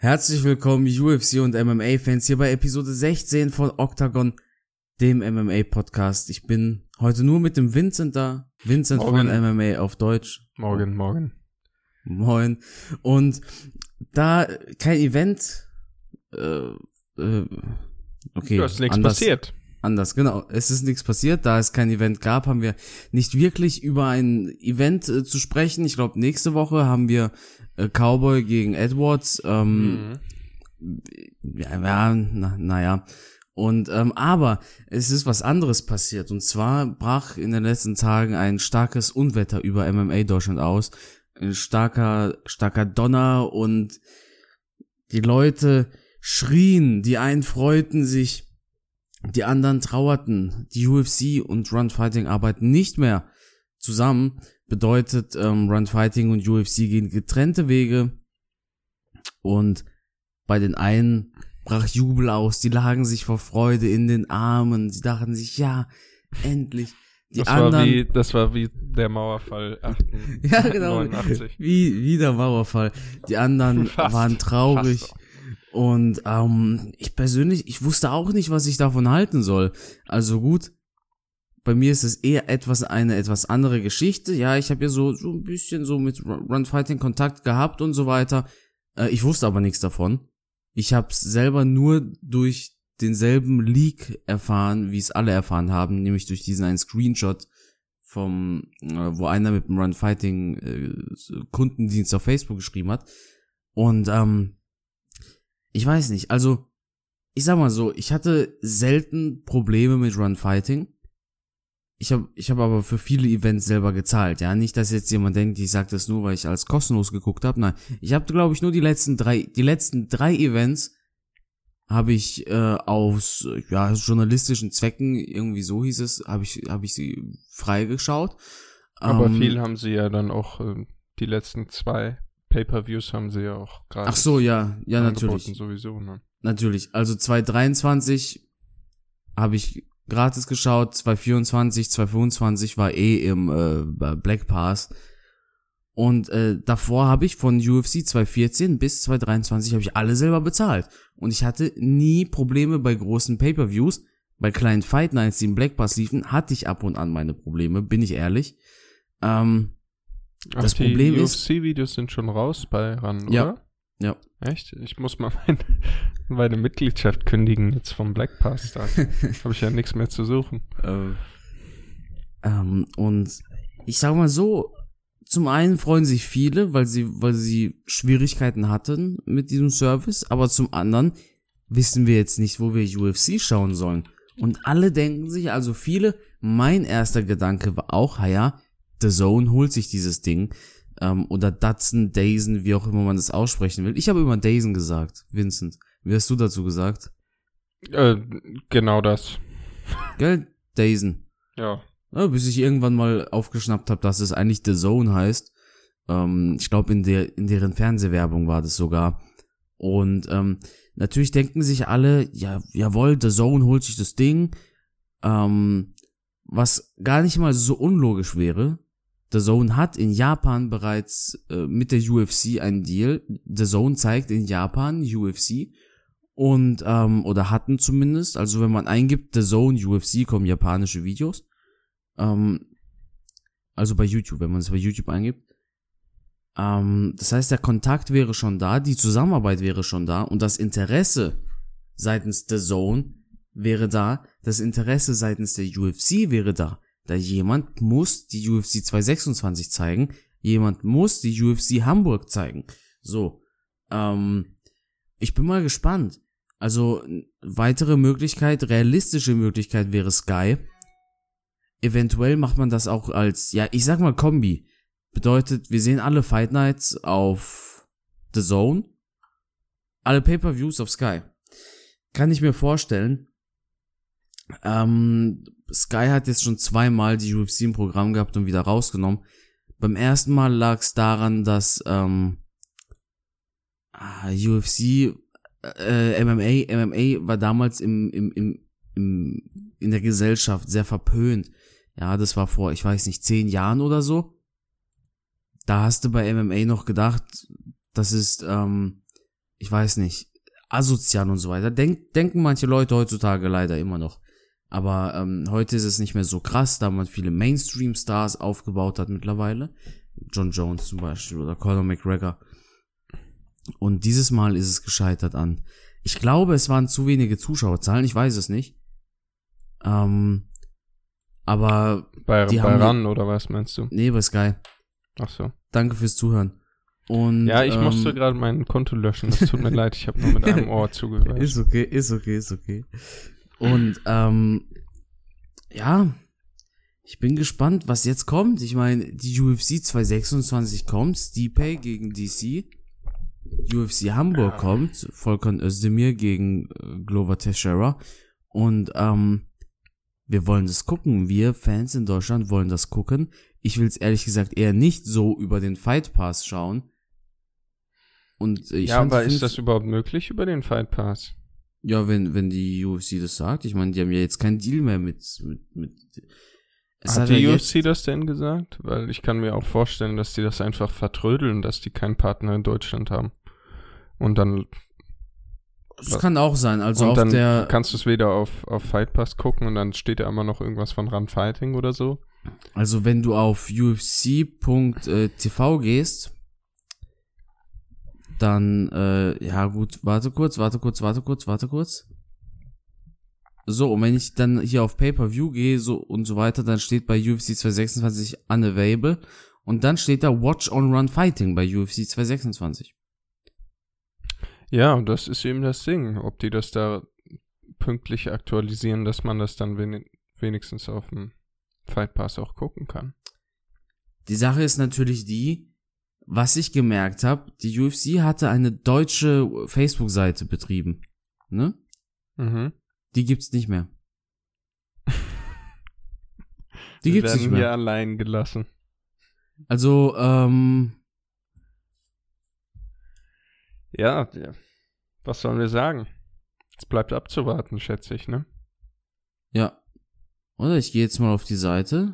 Herzlich willkommen UFC und MMA-Fans hier bei Episode 16 von Octagon, dem MMA-Podcast. Ich bin heute nur mit dem Vincent da. Vincent Morgen. von MMA auf Deutsch. Morgen. Moin. Und da kein Event, okay. Ja, ist nichts passiert. Anders, genau. Es ist nichts passiert. Da es kein Event gab, haben wir nicht wirklich über ein Event zu sprechen. Ich glaube, nächste Woche haben wir Cowboy gegen Edwards. Naja. Und aber es ist was anderes passiert. Und zwar brach in den letzten Tagen ein starkes Unwetter über MMA Deutschland aus. Ein starker Donner und die Leute schrien. Die einen freuten sich, die anderen trauerten. Die UFC und Run Fighting arbeiten nicht mehr zusammen. Bedeutet, Run Fighting und UFC gehen getrennte Wege. Und bei den einen brach Jubel aus. Die lagen sich vor Freude in den Armen. Sie dachten sich, ja, endlich. Die anderen, das war wie der Mauerfall 89. ja, genau, wie der Mauerfall. Die anderen waren traurig. Und ich persönlich, ich wusste auch nicht, was ich davon halten soll. Also gut, bei mir ist es eher eine etwas andere Geschichte. Ja, ich habe ja so ein bisschen so mit Run Fighting Kontakt gehabt und so weiter. Ich wusste aber nichts davon. Ich habe es selber nur durch denselben Leak erfahren, wie es alle erfahren haben, nämlich durch diesen einen Screenshot wo einer mit dem Run Fighting Kundendienst auf Facebook geschrieben hat. Und ich weiß nicht, also ich sag mal so, ich hatte selten Probleme mit Run Fighting. Ich hab aber für viele Events selber gezahlt, ja, nicht, dass jetzt jemand denkt, ich sag das nur, weil ich alles kostenlos geguckt habe. Nein, ich habe, glaube ich, nur die letzten drei Events habe ich aus journalistischen Zwecken, irgendwie so hieß es, habe ich sie freigeschaut. Aber viel haben sie ja dann auch, die letzten 2 Pay-Per-Views haben sie ja auch gerade. Ach so, ja, natürlich. Sowieso, ne? Natürlich, also 2023 habe ich gratis geschaut, 2024, 2025 war im Black Pass. Und davor habe ich von UFC 2014 bis 2023 habe ich alle selber bezahlt. Und ich hatte nie Probleme bei großen Pay-Per-Views. Bei kleinen Fight Nights, die im Black Pass liefen, hatte ich ab und an meine Probleme, bin ich ehrlich. Das Problem ist, die UFC-Videos sind schon raus bei RAN, ja, oder? Ja. Echt? Ich muss mal meine Mitgliedschaft kündigen jetzt vom Black Pass. Da habe ich ja nichts mehr zu suchen. Und ich sag mal so, zum einen freuen sich viele, weil sie Schwierigkeiten hatten mit diesem Service, aber zum anderen wissen wir jetzt nicht, wo wir UFC schauen sollen. Und alle denken sich, also viele, mein erster Gedanke war auch, ja, DAZN holt sich dieses Ding, oder Datsun, Dazen, wie auch immer man das aussprechen will. Ich habe immer Dazen gesagt, Vincent. Wie hast du dazu gesagt? Genau das. Gell? Dazen. Ja. Ja, bis ich irgendwann mal aufgeschnappt habe, dass es eigentlich DAZN heißt. Ich glaube, in deren Fernsehwerbung war das sogar. Und natürlich denken sich alle, ja, jawohl, DAZN holt sich das Ding. Was gar nicht mal so unlogisch wäre. DAZN hat in Japan bereits mit der UFC einen Deal. DAZN zeigt in Japan UFC und oder hatten zumindest, also wenn man eingibt DAZN UFC, kommen japanische Videos. Also bei YouTube, wenn man es bei YouTube eingibt. Das heißt, der Kontakt wäre schon da, die Zusammenarbeit wäre schon da und das Interesse seitens DAZN wäre da, das Interesse seitens der UFC wäre da. Da jemand muss die UFC 226 zeigen, jemand muss die UFC Hamburg zeigen. So, ich bin mal gespannt. Also, weitere Möglichkeit, realistische Möglichkeit wäre Sky. Eventuell macht man das auch als, ja, ich sag mal Kombi. Bedeutet, wir sehen alle Fight Nights auf DAZN, alle Pay-Per-Views auf Sky. Kann ich mir vorstellen. Sky hat jetzt schon 2-mal die UFC im Programm gehabt und wieder rausgenommen. Beim ersten Mal lag es daran, dass UFC, MMA war damals in der Gesellschaft sehr verpönt. Ja, das war vor, ich weiß nicht, 10 Jahren oder so. Da hast du bei MMA noch gedacht, das ist ich weiß nicht, asozial und so weiter. Denken manche Leute heutzutage leider immer noch. Aber heute ist es nicht mehr so krass, da man viele Mainstream-Stars aufgebaut hat mittlerweile. John Jones zum Beispiel oder Conor McGregor. Und dieses Mal ist es gescheitert an. Ich glaube, es waren zu wenige Zuschauerzahlen, ich weiß es nicht. Aber bei die haben RAN oder was meinst du? Nee, bei Sky. Ach so. Danke fürs Zuhören. Und, ja, ich musste gerade mein Konto löschen, das tut mir leid, ich habe nur mit einem Ohr zugehört. Ist okay. Und, ja, ich bin gespannt, was jetzt kommt. Ich meine, die UFC 226 kommt, Stipe gegen DC. UFC Hamburg kommt, Volkan Özdemir gegen Glover Teixeira. Und, wir wollen das gucken. Wir Fans in Deutschland wollen das gucken. Ich will es ehrlich gesagt eher nicht so über den Fight Pass schauen. Und aber ist das überhaupt möglich über den Fight Pass? Ja, wenn die UFC das sagt. Ich meine, die haben ja jetzt keinen Deal mehr mit Hat die UFC das denn gesagt? Weil ich kann mir auch vorstellen, dass die das einfach vertrödeln, dass die keinen Partner in Deutschland haben. Und dann... Das kann auch sein. Also und auf dann kannst du es wieder auf Fight Pass gucken und dann steht da immer noch irgendwas von Run Fighting oder so. Also wenn du auf ufc.tv gehst, dann, ja gut, warte kurz. So, und wenn ich dann hier auf Pay-Per-View gehe so und so weiter, dann steht bei UFC 226 unavailable und dann steht da Watch on Run Fighting bei UFC 226. Ja, und das ist eben das Ding, ob die das da pünktlich aktualisieren, dass man das dann wenigstens auf dem Fight Pass auch gucken kann. Die Sache ist natürlich die, was ich gemerkt habe, die UFC hatte eine deutsche Facebook-Seite betrieben, ne? Mhm. Die gibt's nicht mehr. Die gibt's nicht mehr. Hier allein gelassen. Also, ja, was sollen wir sagen? Es bleibt abzuwarten, schätze ich, ne? Ja. Oder ich gehe jetzt mal auf die Seite.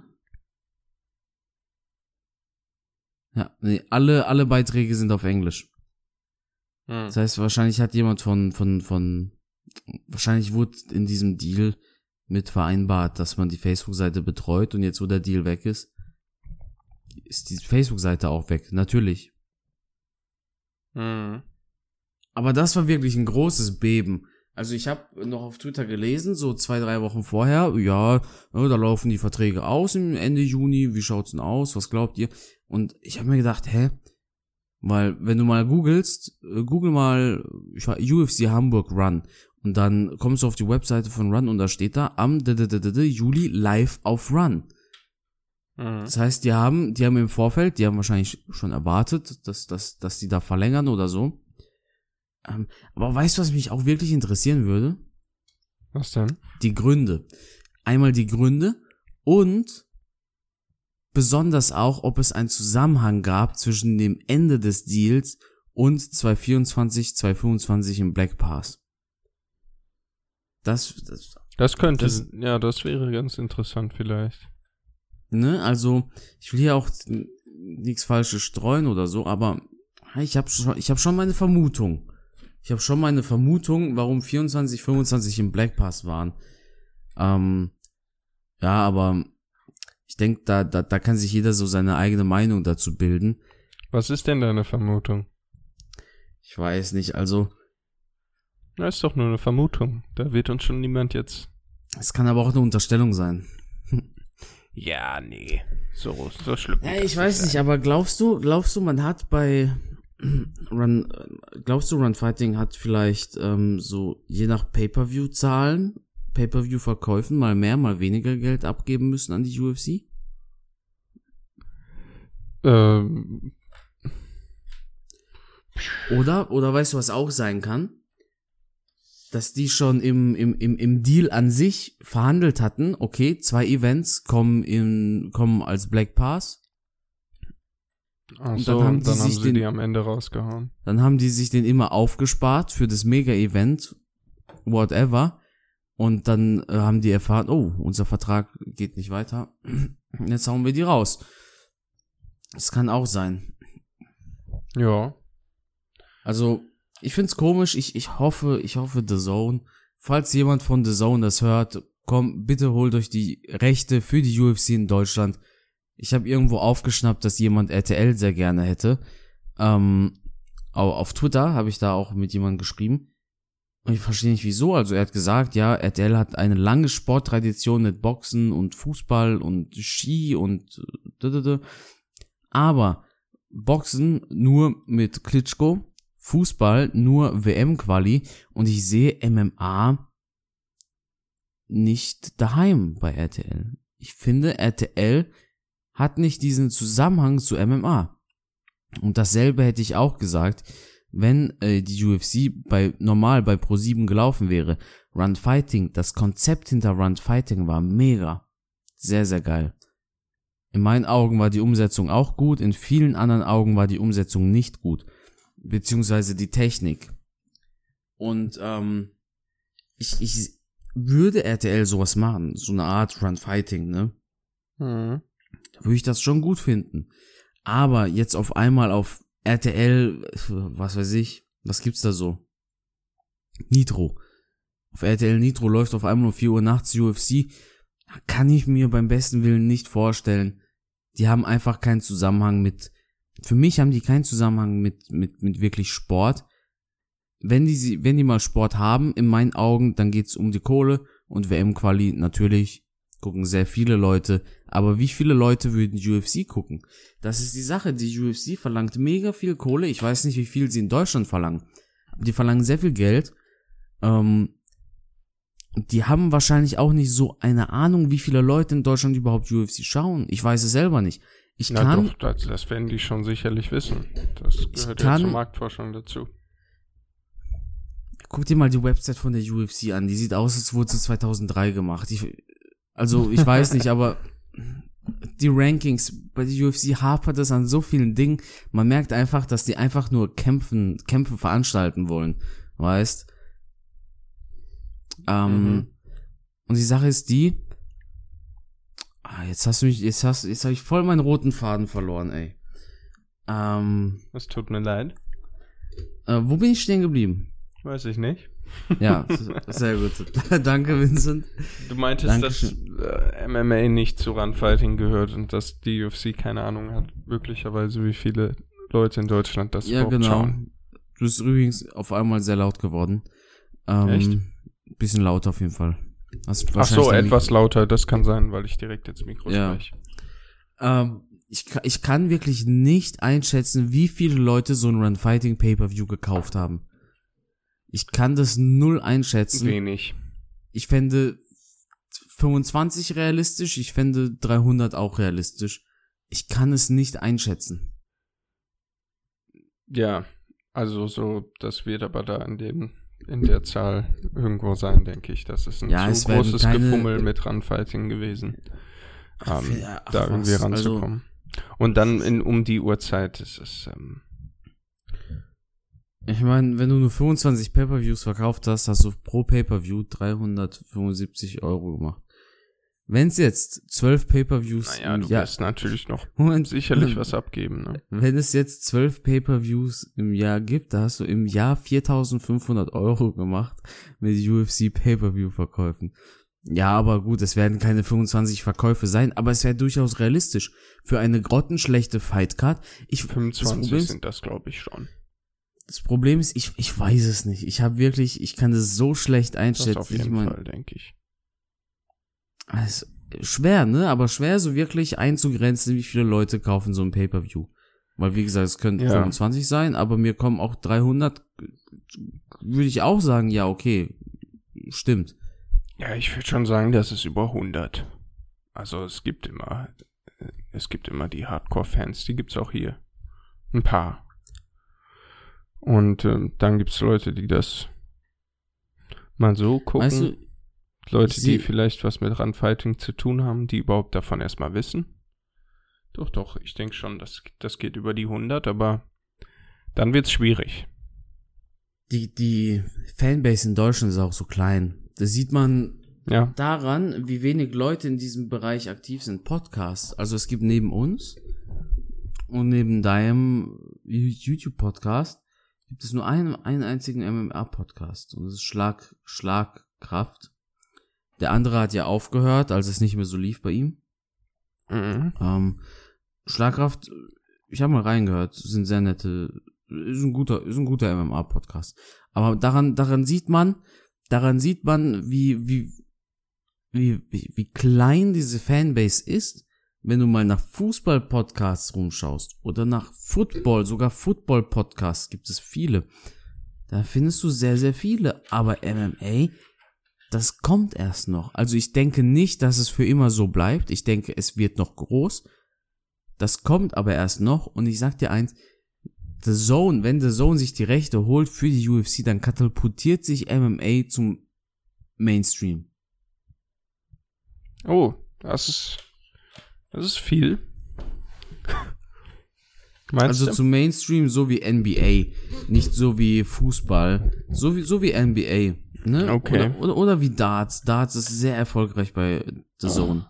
Ja, nee, alle Beiträge sind auf Englisch. Das heißt, wahrscheinlich hat jemand wahrscheinlich wurde in diesem Deal mit vereinbart, dass man die Facebook-Seite betreut und jetzt, wo der Deal weg ist die Facebook-Seite auch weg, natürlich. Aber das war wirklich ein großes Beben. Also ich habe noch auf Twitter gelesen, so 2-3 Wochen vorher, ja, da laufen die Verträge aus im Ende Juni, wie schaut's denn aus, was glaubt ihr? Und ich habe mir gedacht, weil wenn du mal googelst, google mal UFC Hamburg Run und dann kommst du auf die Webseite von Run und da steht da am Juli live auf Run. Das heißt, die haben im Vorfeld, die haben wahrscheinlich schon erwartet, dass die da verlängern oder so. Aber weißt du, was mich auch wirklich interessieren würde? Was denn? Die Gründe. Einmal die Gründe und besonders auch, ob es einen Zusammenhang gab zwischen dem Ende des Deals und 2024, 2025 im Black Pass. Das könnte, ja, das wäre ganz interessant vielleicht. Ne, also, ich will hier auch nichts Falsches streuen oder so, aber ich hab schon meine Vermutung. Ich habe schon meine Vermutung, warum 24, 25 im Black Pass waren. Ja, aber ich denke, da kann sich jeder so seine eigene Meinung dazu bilden. Was ist denn deine Vermutung? Ich weiß nicht, also... Das ist doch nur eine Vermutung. Da wird uns schon niemand jetzt... Es kann aber auch eine Unterstellung sein. Ja, nee. So schlimm. Ja, ich weiß nicht, aber glaubst du, man hat bei Run Fighting hat vielleicht so je nach Pay-Per-View-Zahlen, Pay-Per-View-Verkäufen mal mehr, mal weniger Geld abgeben müssen an die UFC? Oder weißt du, was auch sein kann? Dass die schon im Deal an sich verhandelt hatten, okay, 2 Events kommen als Black Pass. Ach so, dann haben sie die am Ende rausgehauen. Dann haben die sich den immer aufgespart für das Mega-Event, whatever. Und dann haben die erfahren, oh, unser Vertrag geht nicht weiter. Jetzt hauen wir die raus. Das kann auch sein. Ja. Also, ich find's komisch, ich hoffe, The Zone, falls jemand von The Zone das hört, komm, bitte holt euch die Rechte für die UFC in Deutschland. Ich habe irgendwo aufgeschnappt, dass jemand RTL sehr gerne hätte. Auf Twitter habe ich da auch mit jemandem geschrieben. Und ich verstehe nicht wieso. Also er hat gesagt, ja, RTL hat eine lange Sporttradition mit Boxen und Fußball und Ski und aber Boxen nur mit Klitschko, Fußball nur WM-Quali und ich sehe MMA nicht daheim bei RTL. Ich finde, RTL hat nicht diesen Zusammenhang zu MMA. Und dasselbe hätte ich auch gesagt, wenn die UFC normal bei Pro7 gelaufen wäre. Run Fighting, das Konzept hinter Run Fighting war mega. Sehr, sehr geil. In meinen Augen war die Umsetzung auch gut, in vielen anderen Augen war die Umsetzung nicht gut. Beziehungsweise die Technik. Und ich würde RTL sowas machen, so eine Art Run Fighting, ne? Mhm. Da würde ich das schon gut finden. Aber jetzt auf einmal auf RTL, was weiß ich, was gibt's da so? Nitro. Auf RTL Nitro läuft auf einmal um 4 Uhr nachts UFC. Kann ich mir beim besten Willen nicht vorstellen. Die haben einfach keinen Zusammenhang für mich haben die keinen Zusammenhang mit wirklich Sport. Wenn die mal Sport haben, in meinen Augen, dann geht's um die Kohle und WM-Quali natürlich gucken sehr viele Leute, aber wie viele Leute würden UFC gucken? Das ist die Sache, die UFC verlangt mega viel Kohle, ich weiß nicht, wie viel sie in Deutschland verlangen, aber die verlangen sehr viel Geld, die haben wahrscheinlich auch nicht so eine Ahnung, wie viele Leute in Deutschland überhaupt UFC schauen, ich weiß es selber nicht. Das werden die schon sicherlich wissen, das gehört ja zur Marktforschung dazu. Guck dir mal die Website von der UFC an, die sieht aus, als wurde sie 2003 gemacht, ich weiß nicht, aber die Rankings bei der UFC hapert es an so vielen Dingen. Man merkt einfach, dass die einfach nur Kämpfe veranstalten wollen, weißt? Und die Sache ist die, jetzt habe ich voll meinen roten Faden verloren, ey. Es tut mir leid. Wo bin ich stehen geblieben? Weiß ich nicht. Ja, sehr gut. Danke, Vincent. Du meintest, dass MMA nicht zu Runfighting gehört und dass die UFC keine Ahnung hat, möglicherweise, wie viele Leute in Deutschland das überhaupt schauen. Du bist übrigens auf einmal sehr laut geworden. Echt? Bisschen lauter auf jeden Fall. Ach so, etwas lauter, das kann sein, weil ich direkt ins Mikro spreche. Ich kann wirklich nicht einschätzen, wie viele Leute so ein Runfighting Pay-Per-View gekauft haben. Ich kann das null einschätzen. Wenig. Ich fände 25 realistisch, ich fände 300 auch realistisch. Ich kann es nicht einschätzen. Ja, also so, das wird aber da in der Zahl irgendwo sein, denke ich. Das ist ein zu großes Gefummel mit Runfighting gewesen, da irgendwie ranzukommen. Und dann um die Uhrzeit ist es ich meine, wenn du nur 25 Pay-Per-Views verkauft hast, hast du pro Pay-Per-View 375 € gemacht. Wenn es jetzt 12 Pay-Per-Views du wirst natürlich noch sicherlich was abgeben, ne? Wenn es jetzt 12 Pay-Per-Views im Jahr gibt, da hast du im Jahr 4.500 € gemacht mit UFC Pay-Per-View-Verkäufen. Ja, aber gut, es werden keine 25 Verkäufe sein, aber es wäre durchaus realistisch. Für eine grottenschlechte Fightcard. 25 sind das, glaube ich, schon. Das Problem ist, ich weiß es nicht. Ich kann das so schlecht einschätzen. Das auf jeden Fall, denke ich. Also, schwer, ne? Aber schwer so wirklich einzugrenzen, wie viele Leute kaufen so ein Pay-Per-View. Weil, wie gesagt, es könnten 25 sein, aber mir kommen auch 300, würde ich auch sagen, ja, okay, stimmt. Ja, ich würde schon sagen, das ist über 100. Also, es gibt immer die Hardcore-Fans, die gibt's auch hier. Ein paar. Und dann gibt's Leute, die das mal so gucken. Weißt du, Leute, die vielleicht was mit Runfighting zu tun haben, die überhaupt davon erstmal wissen. Doch, ich denke schon, das geht über die 100, aber dann wird's schwierig. Die Fanbase in Deutschland ist auch so klein. Das sieht man daran, wie wenig Leute in diesem Bereich aktiv sind. Podcasts. Also es gibt neben uns und neben deinem YouTube-Podcast gibt es nur einen einzigen MMA-Podcast und das ist Schlagkraft. Der andere hat ja aufgehört, als es nicht mehr so lief bei ihm. Mhm. Schlagkraft, ich habe mal reingehört, sind sehr nette, ist ein guter MMA-Podcast. Aber daran sieht man, wie klein diese Fanbase ist, wenn du mal nach Fußball-Podcasts rumschaust oder nach Football, sogar Football-Podcasts gibt es viele. Da findest du sehr, sehr viele. Aber MMA, das kommt erst noch. Also ich denke nicht, dass es für immer so bleibt. Ich denke, es wird noch groß. Das kommt aber erst noch. Und ich sag dir eins, wenn The Zone sich die Rechte holt für die UFC, dann katapultiert sich MMA zum Mainstream. Oh, das ist viel. Meinst du? Zum Mainstream, so wie NBA, nicht so wie Fußball, so wie NBA, ne? Okay. Oder wie Darts. Darts ist sehr erfolgreich bei The Zone.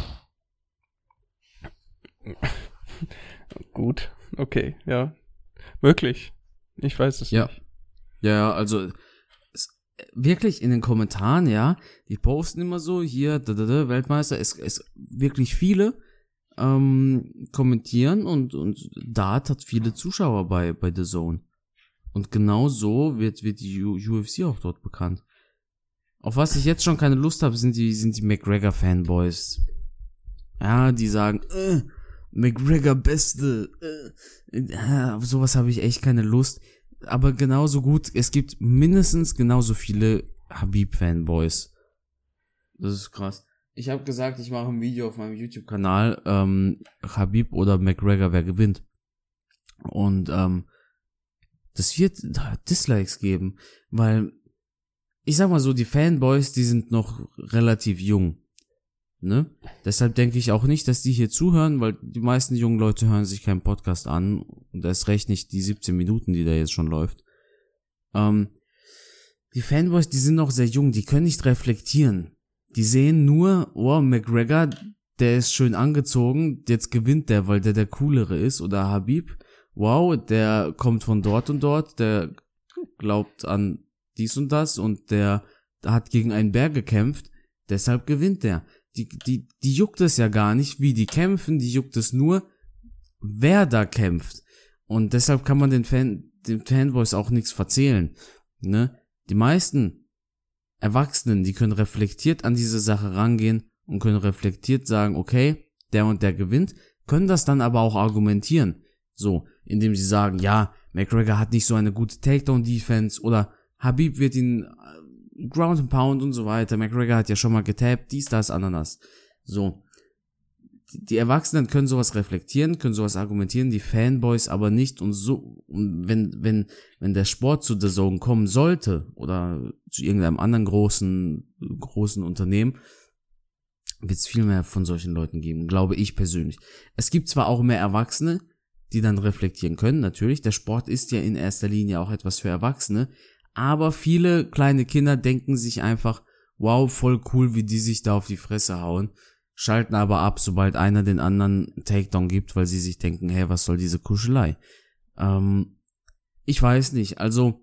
Gut, okay, ja. Möglich. Ich weiß es nicht. Ja, also wirklich in den Kommentaren, ja, die posten immer so, hier, Weltmeister, es wirklich viele kommentieren und Dart hat viele Zuschauer bei The Zone. Und genau so wird die UFC auch dort bekannt. Auf was ich jetzt schon keine Lust habe, sind die McGregor-Fanboys. Ja, die sagen, McGregor Beste, auf sowas habe ich echt keine Lust. Aber genauso gut, es gibt mindestens genauso viele Habib-Fanboys. Das ist krass. Ich habe gesagt, ich mache ein Video auf meinem YouTube-Kanal, Habib oder McGregor, wer gewinnt. Und das wird Dislikes geben, weil, ich sag mal so, die Fanboys, die sind noch relativ jung. Ne? Deshalb denke ich auch nicht, dass die hier zuhören, weil die meisten jungen Leute hören sich keinen Podcast an und erst recht nicht die 17 Minuten, die da jetzt schon läuft. Die Fanboys, die sind noch sehr jung, die können nicht reflektieren. Die sehen nur, oh, McGregor, der ist schön angezogen, jetzt gewinnt der, weil der Coolere ist, oder Habib, wow, der kommt von dort und dort, der glaubt an dies und das und der hat gegen einen Bär gekämpft, deshalb gewinnt der. Die juckt es ja gar nicht, wie die kämpfen, die juckt es nur, wer da kämpft. Und deshalb kann man den Fanboys auch nichts verzählen. Ne? Die meisten Erwachsenen, die können reflektiert an diese Sache rangehen und können reflektiert sagen, okay, der und der gewinnt, können das dann aber auch argumentieren. So, indem sie sagen, ja, McGregor hat nicht so eine gute Takedown-Defense oder Habib wird ihn Ground and Pound und so weiter. McGregor hat ja schon mal getappt, dies, das, Ananas. So. Die Erwachsenen können sowas reflektieren, können sowas argumentieren, die Fanboys aber nicht und so, und wenn der Sport zu The Zone kommen sollte oder zu irgendeinem anderen großen Unternehmen, wird es viel mehr von solchen Leuten geben, glaube ich persönlich. Es gibt zwar auch mehr Erwachsene, die dann reflektieren können, natürlich. Der Sport ist ja in erster Linie auch etwas für Erwachsene, aber viele kleine Kinder denken sich einfach, wow, voll cool, wie die sich da auf die Fresse hauen, schalten aber ab, sobald einer den anderen Takedown gibt, weil sie sich denken, hey, was soll diese Kuschelei? Ich weiß nicht, also,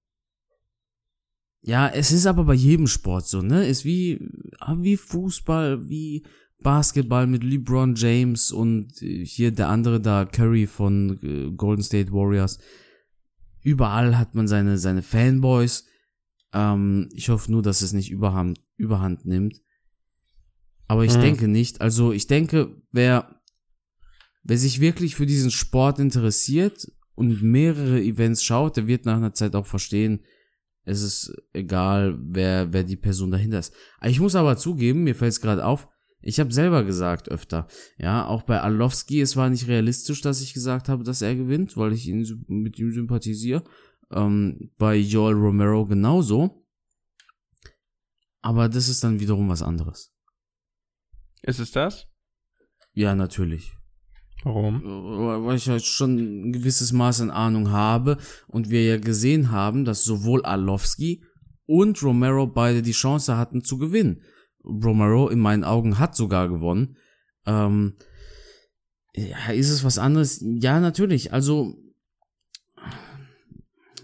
ja, es ist aber bei jedem Sport so, ne? Ist wie Fußball, wie Basketball mit LeBron James und hier der andere da, Curry von Golden State Warriors. Überall hat man seine Fanboys. Ich hoffe nur, dass es nicht Überhand nimmt. Aber ich denke nicht. Also ich denke, wer sich wirklich für diesen Sport interessiert und mehrere Events schaut, der wird nach einer Zeit auch verstehen, es ist egal, wer die Person dahinter ist. Ich muss aber zugeben, mir fällt es gerade auf, ich habe selber gesagt öfter, ja, auch bei Arlovski, es war nicht realistisch, dass ich gesagt habe, dass er gewinnt, weil ich mit ihm sympathisiere. Bei Joel Romero genauso. Aber das ist dann wiederum was anderes. Ist es das? Ja, natürlich. Warum? Weil ich halt schon ein gewisses Maß an Ahnung habe und wir ja gesehen haben, dass sowohl Arlovski und Romero beide die Chance hatten zu gewinnen. Romero in meinen Augen hat sogar gewonnen. Ja, ist es was anderes? Ja, natürlich. Also,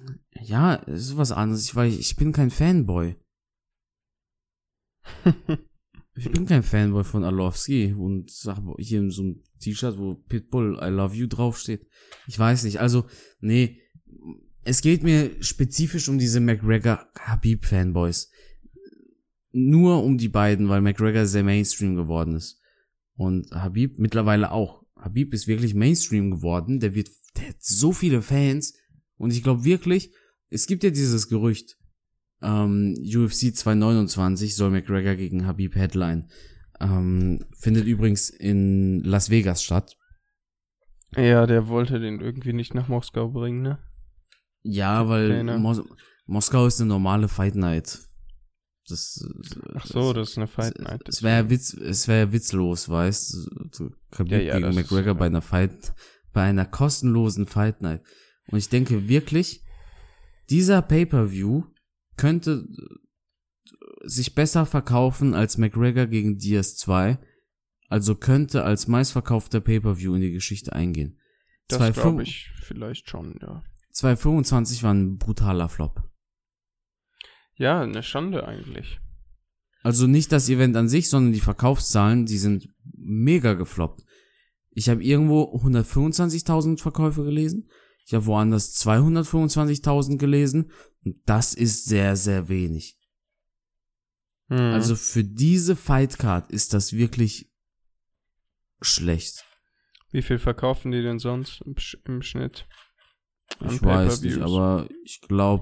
Ja, es ist was anderes, weil ich bin kein Fanboy. Ich bin kein Fanboy von Arlovski und sag hier in so einem T-Shirt, wo Pitbull I love you draufsteht. Ich weiß nicht, also, nee, es geht mir spezifisch um diese McGregor-Habib-Fanboys. Nur um die beiden, weil McGregor sehr Mainstream geworden ist. Und Habib mittlerweile auch. Habib ist wirklich Mainstream geworden, der hat so viele Fans und ich glaube wirklich, es gibt ja dieses Gerücht, UFC 229 soll McGregor gegen Habib Headline. Findet übrigens in Las Vegas statt. Ja, der wollte den irgendwie nicht nach Moskau bringen, ne? Ja, weil Moskau ist eine normale Fight Night. Ach so, das ist eine Fight Night. Es wäre witzlos, weißt du? Habib gegen McGregor bei einer kostenlosen Fight Night. Und ich denke wirklich, dieser Pay-Per-View könnte sich besser verkaufen als McGregor gegen Diaz 2, also könnte als meistverkaufter Pay-Per-View in die Geschichte eingehen. Das glaube ich vielleicht schon, ja. 225 war ein brutaler Flop. Ja, eine Schande eigentlich. Also nicht das Event an sich, sondern die Verkaufszahlen, die sind mega gefloppt. Ich habe irgendwo 125.000 Verkäufe gelesen, ich habe woanders 225.000 gelesen und das ist sehr, sehr wenig. Also für diese Fightcard ist das wirklich schlecht. Wie viel verkaufen die denn sonst im Schnitt? Ich weiß nicht, aber ich glaube,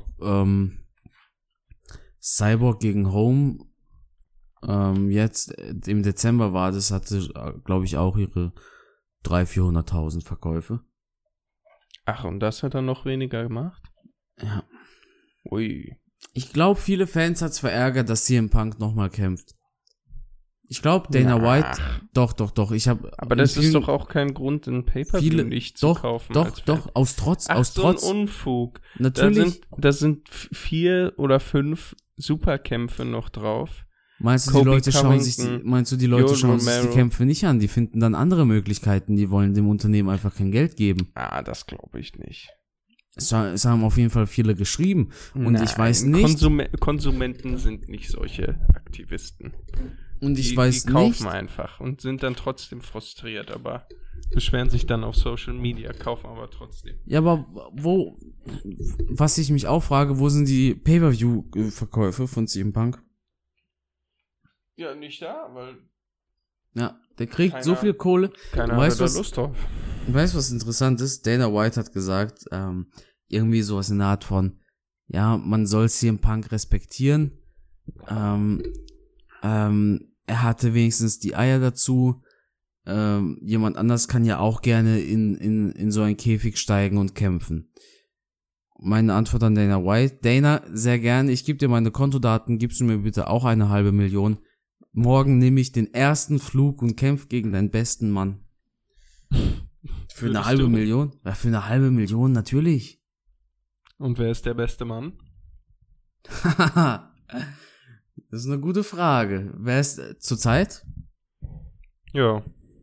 Cyborg gegen Home, jetzt im Dezember war das, hatte, glaube ich, auch ihre 300.000-400.000 Verkäufe. Ach, und das hat er noch weniger gemacht? Ja. Ui. Ich glaube, viele Fans hat's verärgert, dass CM Punk nochmal kämpft. Ich glaube, Dana White, doch. Aber das ist doch auch kein Grund, ein Pay-Per-View nicht zu kaufen. Doch, aus Trotz. Ein Unfug. Natürlich. Da sind 4 oder 5 Superkämpfe noch drauf. Meinst du, die Leute schauen sich die Kämpfe nicht an? Die finden dann andere Möglichkeiten. Die wollen dem Unternehmen einfach kein Geld geben. Ah, das glaube ich nicht. Es haben auf jeden Fall viele geschrieben. Und nein, ich weiß nicht. Konsumenten sind nicht solche Aktivisten. Und ich weiß nicht. Die kaufen einfach und sind dann trotzdem frustriert, aber beschweren sich dann auf Social Media, kaufen aber trotzdem. Ja, aber was ich mich auch frage, wo sind die Pay-Per-View-Verkäufe von CM Punk? Ja, nicht da, weil... Ja, der kriegt so viel Kohle. Keiner hat da Lust drauf. Weißt du, was interessant ist? Dana White hat gesagt, irgendwie sowas in der Art von, ja, man soll CM Punk respektieren. Er hatte wenigstens die Eier dazu. Jemand anders kann ja auch gerne in so einen Käfig steigen und kämpfen. Meine Antwort an Dana White: Dana, sehr gerne, ich gebe dir meine Kontodaten, gibst du mir bitte auch 500.000. Morgen nehme ich den ersten Flug und kämpfe gegen deinen besten Mann. Für eine halbe Million? Ja, für eine halbe Million, natürlich. Und wer ist der beste Mann? Das ist eine gute Frage. Wer ist zurzeit? Ja.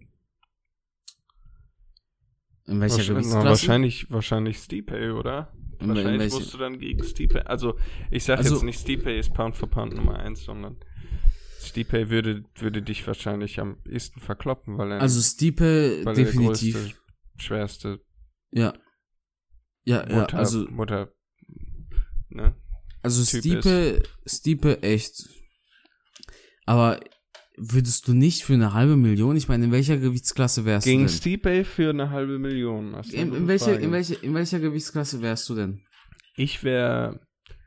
In welcher Gewichtsklasse? Wahrscheinlich Stipe, oder? Wahrscheinlich musst du dann gegen Stipe. Also, ich sag jetzt nicht, Stipe ist Pound for Pound Nummer 1, sondern Stipe würde dich wahrscheinlich am ehesten verkloppen, weil er... Also Stipe definitiv. Der größte, schwerste... Ja. Ja, Mutter, also... Mutter, ne? Also Stipe echt. Aber würdest du nicht für 500.000? Ich meine, in welcher Gewichtsklasse wärst du denn? Gegen Stipe für 500.000. In welcher Gewichtsklasse wärst du denn? Ich wäre...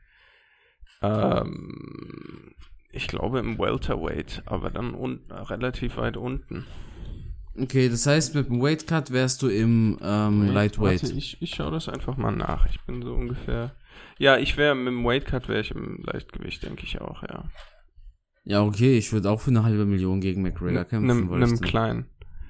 ich glaube im Welterweight, aber dann relativ weit unten. Okay, das heißt, mit dem Weightcut wärst du im Lightweight. Warte, ich schaue das einfach mal nach. Ich bin so ungefähr... Ja, mit dem Weightcut wäre ich im Leichtgewicht, denke ich auch, ja. Ja, okay, ich würde auch für 500.000 gegen McGregor kämpfen. Einem kleinen.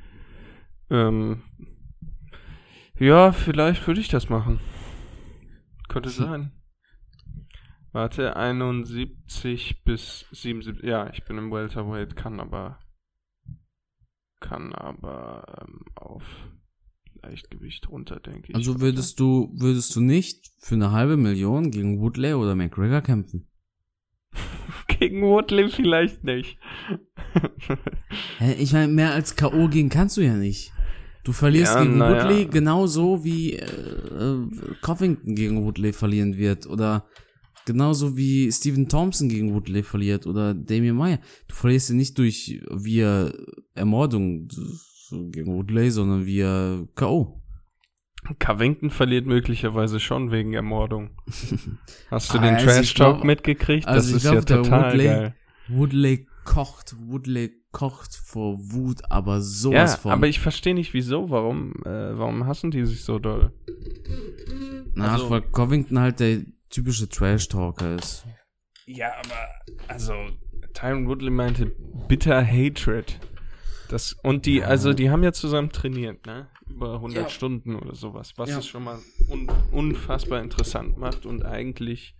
Ja, vielleicht würde ich das machen. Könnte sein. Warte, 71 bis 77. Ja, ich bin im Welterweight, kann aber auf Leichtgewicht runter, denke ich. Also würdest du nicht für 500.000 gegen Woodley oder McGregor kämpfen? Gegen Woodley vielleicht nicht. Hä, ich meine, mehr als K.O. gehen kannst du ja nicht. Du verlierst gegen Woodley genauso wie Covington gegen Woodley verlieren wird oder genauso wie Stephen Thompson gegen Woodley verliert oder Damian Maia. Du verlierst ja nicht durch via Ermordung gegen Woodley, sondern via K.O. Covington verliert möglicherweise schon wegen Ermordung. Hast du den Trash-Talk mitgekriegt? Also das ist ja total geil. Woodley kocht vor Wut, aber sowas von. Ja, aber ich verstehe nicht, wieso. Warum hassen die sich so doll? Weil Covington halt der typische Trash-Talker ist. Ja, aber, Tyron Woodley meinte bitter Hatred. Die haben ja zusammen trainiert, ne? Über 100 Stunden oder sowas, was es schon mal unfassbar interessant macht und eigentlich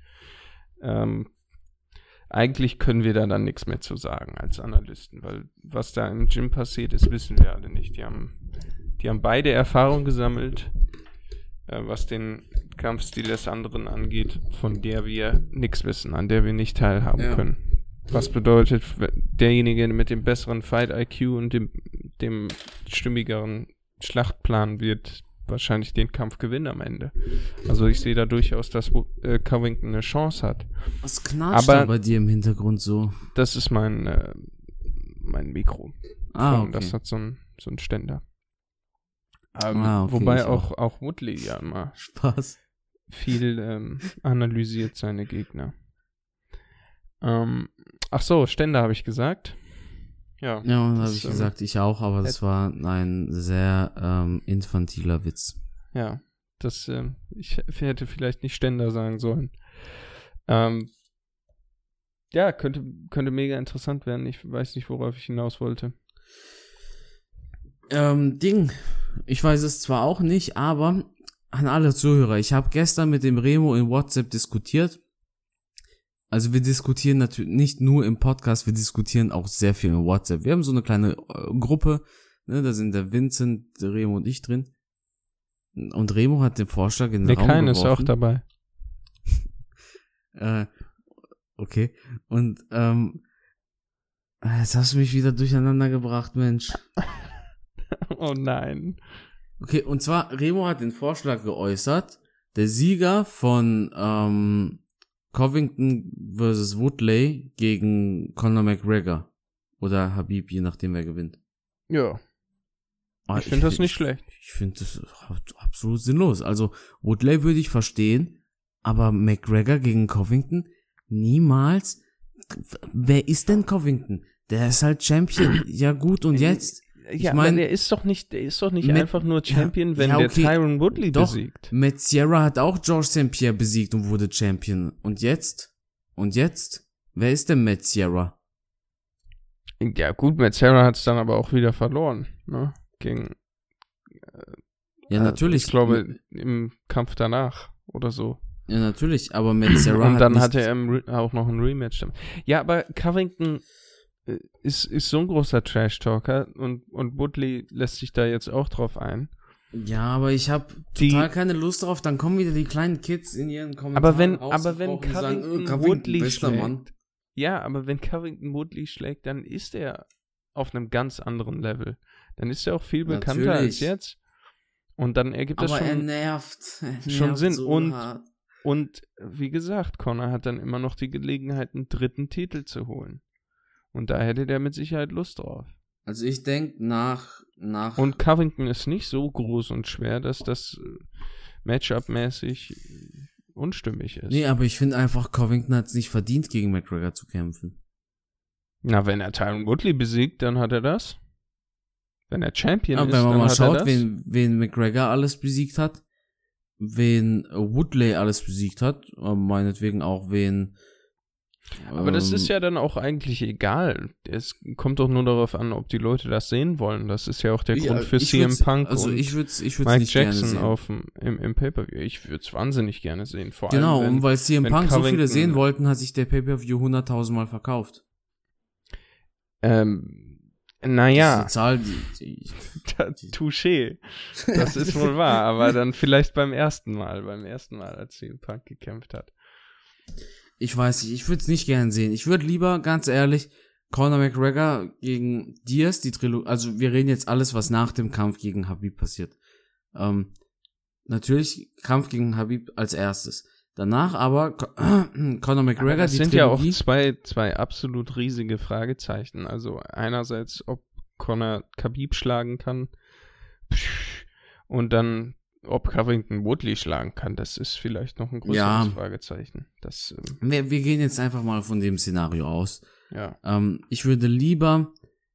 können wir da dann nichts mehr zu sagen als Analysten, weil was da im Gym passiert ist, wissen wir alle nicht. Die haben beide Erfahrung gesammelt, was den Kampfstil des anderen angeht, von der wir nichts wissen, an der wir nicht teilhaben können. Was bedeutet, derjenige mit dem besseren Fight-IQ und dem stimmigeren Schlachtplan wird wahrscheinlich den Kampf gewinnen am Ende. Also ich sehe da durchaus, dass Covington eine Chance hat. Was knatscht da bei dir im Hintergrund so? Das ist mein Mikro. Okay. Das hat so einen Ständer. Okay, wobei auch Woodley ja immer Spaß viel analysiert seine Gegner. Ach so, Ständer habe ich gesagt. Ja, habe ich gesagt, ich auch, aber das war ein sehr infantiler Witz. Ja, ich hätte vielleicht nicht Ständer sagen sollen. Ja, könnte mega interessant werden. Ich weiß nicht, worauf ich hinaus wollte. Ich weiß es zwar auch nicht, aber an alle Zuhörer, ich habe gestern mit dem Remo in WhatsApp diskutiert. Also wir diskutieren natürlich nicht nur im Podcast, wir diskutieren auch sehr viel in WhatsApp. Wir haben so eine kleine Gruppe, ne, da sind der Vincent, der Remo und ich drin. Und Remo hat den Vorschlag in den Raum geworfen. Ist auch dabei. Okay. Und jetzt hast du mich wieder durcheinander gebracht, Mensch. Oh nein. Okay, und zwar, Remo hat den Vorschlag geäußert, der Sieger von Covington versus Woodley gegen Conor McGregor oder Khabib, je nachdem wer gewinnt. Ja. Ich finde das nicht schlecht. Ich finde das absolut sinnlos. Also Woodley würde ich verstehen, aber McGregor gegen Covington niemals. Wer ist denn Covington? Der ist halt Champion. Ja gut, und jetzt? Ja, ich meine, der ist doch nicht einfach nur Champion, wenn der Tyron Woodley besiegt. Matt Serra hat auch George St. Pierre besiegt und wurde Champion. Und jetzt? Wer ist denn Matt Serra? Ja gut, Matt Serra hat es dann aber auch wieder verloren, ne? Gegen ja, natürlich. Ich glaube, im Kampf danach oder so. Ja, natürlich, aber Matt Serra und dann hatte er auch noch ein Rematch. Ja, aber Covington ist so ein großer Trash-Talker und Woodley lässt sich da jetzt auch drauf ein. Ja, aber ich habe total keine Lust drauf. Dann kommen wieder die kleinen Kids in ihren Kommentaren aber wenn Covington Woodley schlägt, ja, aber wenn Covington Woodley schlägt, dann ist er auf einem ganz anderen Level. Dann ist er auch viel bekannter als jetzt. Und dann ergibt das schon schon Sinn. So und wie gesagt, Conor hat dann immer noch die Gelegenheit, einen dritten Titel zu holen. Und da hätte der mit Sicherheit Lust drauf. Also ich denke nach... Und Covington ist nicht so groß und schwer, dass das Matchup-mäßig unstimmig ist. Nee, aber ich finde einfach, Covington hat es nicht verdient, gegen McGregor zu kämpfen. Na, wenn er Tyron Woodley besiegt, dann hat er das. Wenn er Champion ist, dann hat er das. Aber wenn man mal schaut, wen McGregor alles besiegt hat, wen Woodley alles besiegt hat, meinetwegen auch wen... Aber das ist ja dann auch eigentlich egal. Es kommt doch nur darauf an, ob die Leute das sehen wollen. Das ist ja auch der Grund für CM Punk und Mike Jackson im Pay-Per-View. Ich würde es wahnsinnig gerne sehen. Vor allem, und weil CM Punk so viele sehen wollten, hat sich der Pay-Per-View 100.000 Mal verkauft. Naja. Das ist eine Zahl, Touché. Das ist wohl wahr, aber dann vielleicht beim ersten Mal, als CM Punk gekämpft hat. Ich weiß nicht, ich würde es nicht gern sehen. Ich würde lieber, ganz ehrlich, Conor McGregor gegen Diaz, die Trilogie, also wir reden jetzt alles, was nach dem Kampf gegen Khabib passiert. Natürlich Kampf gegen Khabib als erstes. Danach aber Conor McGregor, aber das die sind Trilogie. Ja auch zwei absolut riesige Fragezeichen. Also einerseits, ob Conor Khabib schlagen kann und dann, ob Covington Woodley schlagen kann. Das ist vielleicht noch ein größeres Fragezeichen. Das, wir gehen jetzt einfach mal von dem Szenario aus. Ja. Ich würde lieber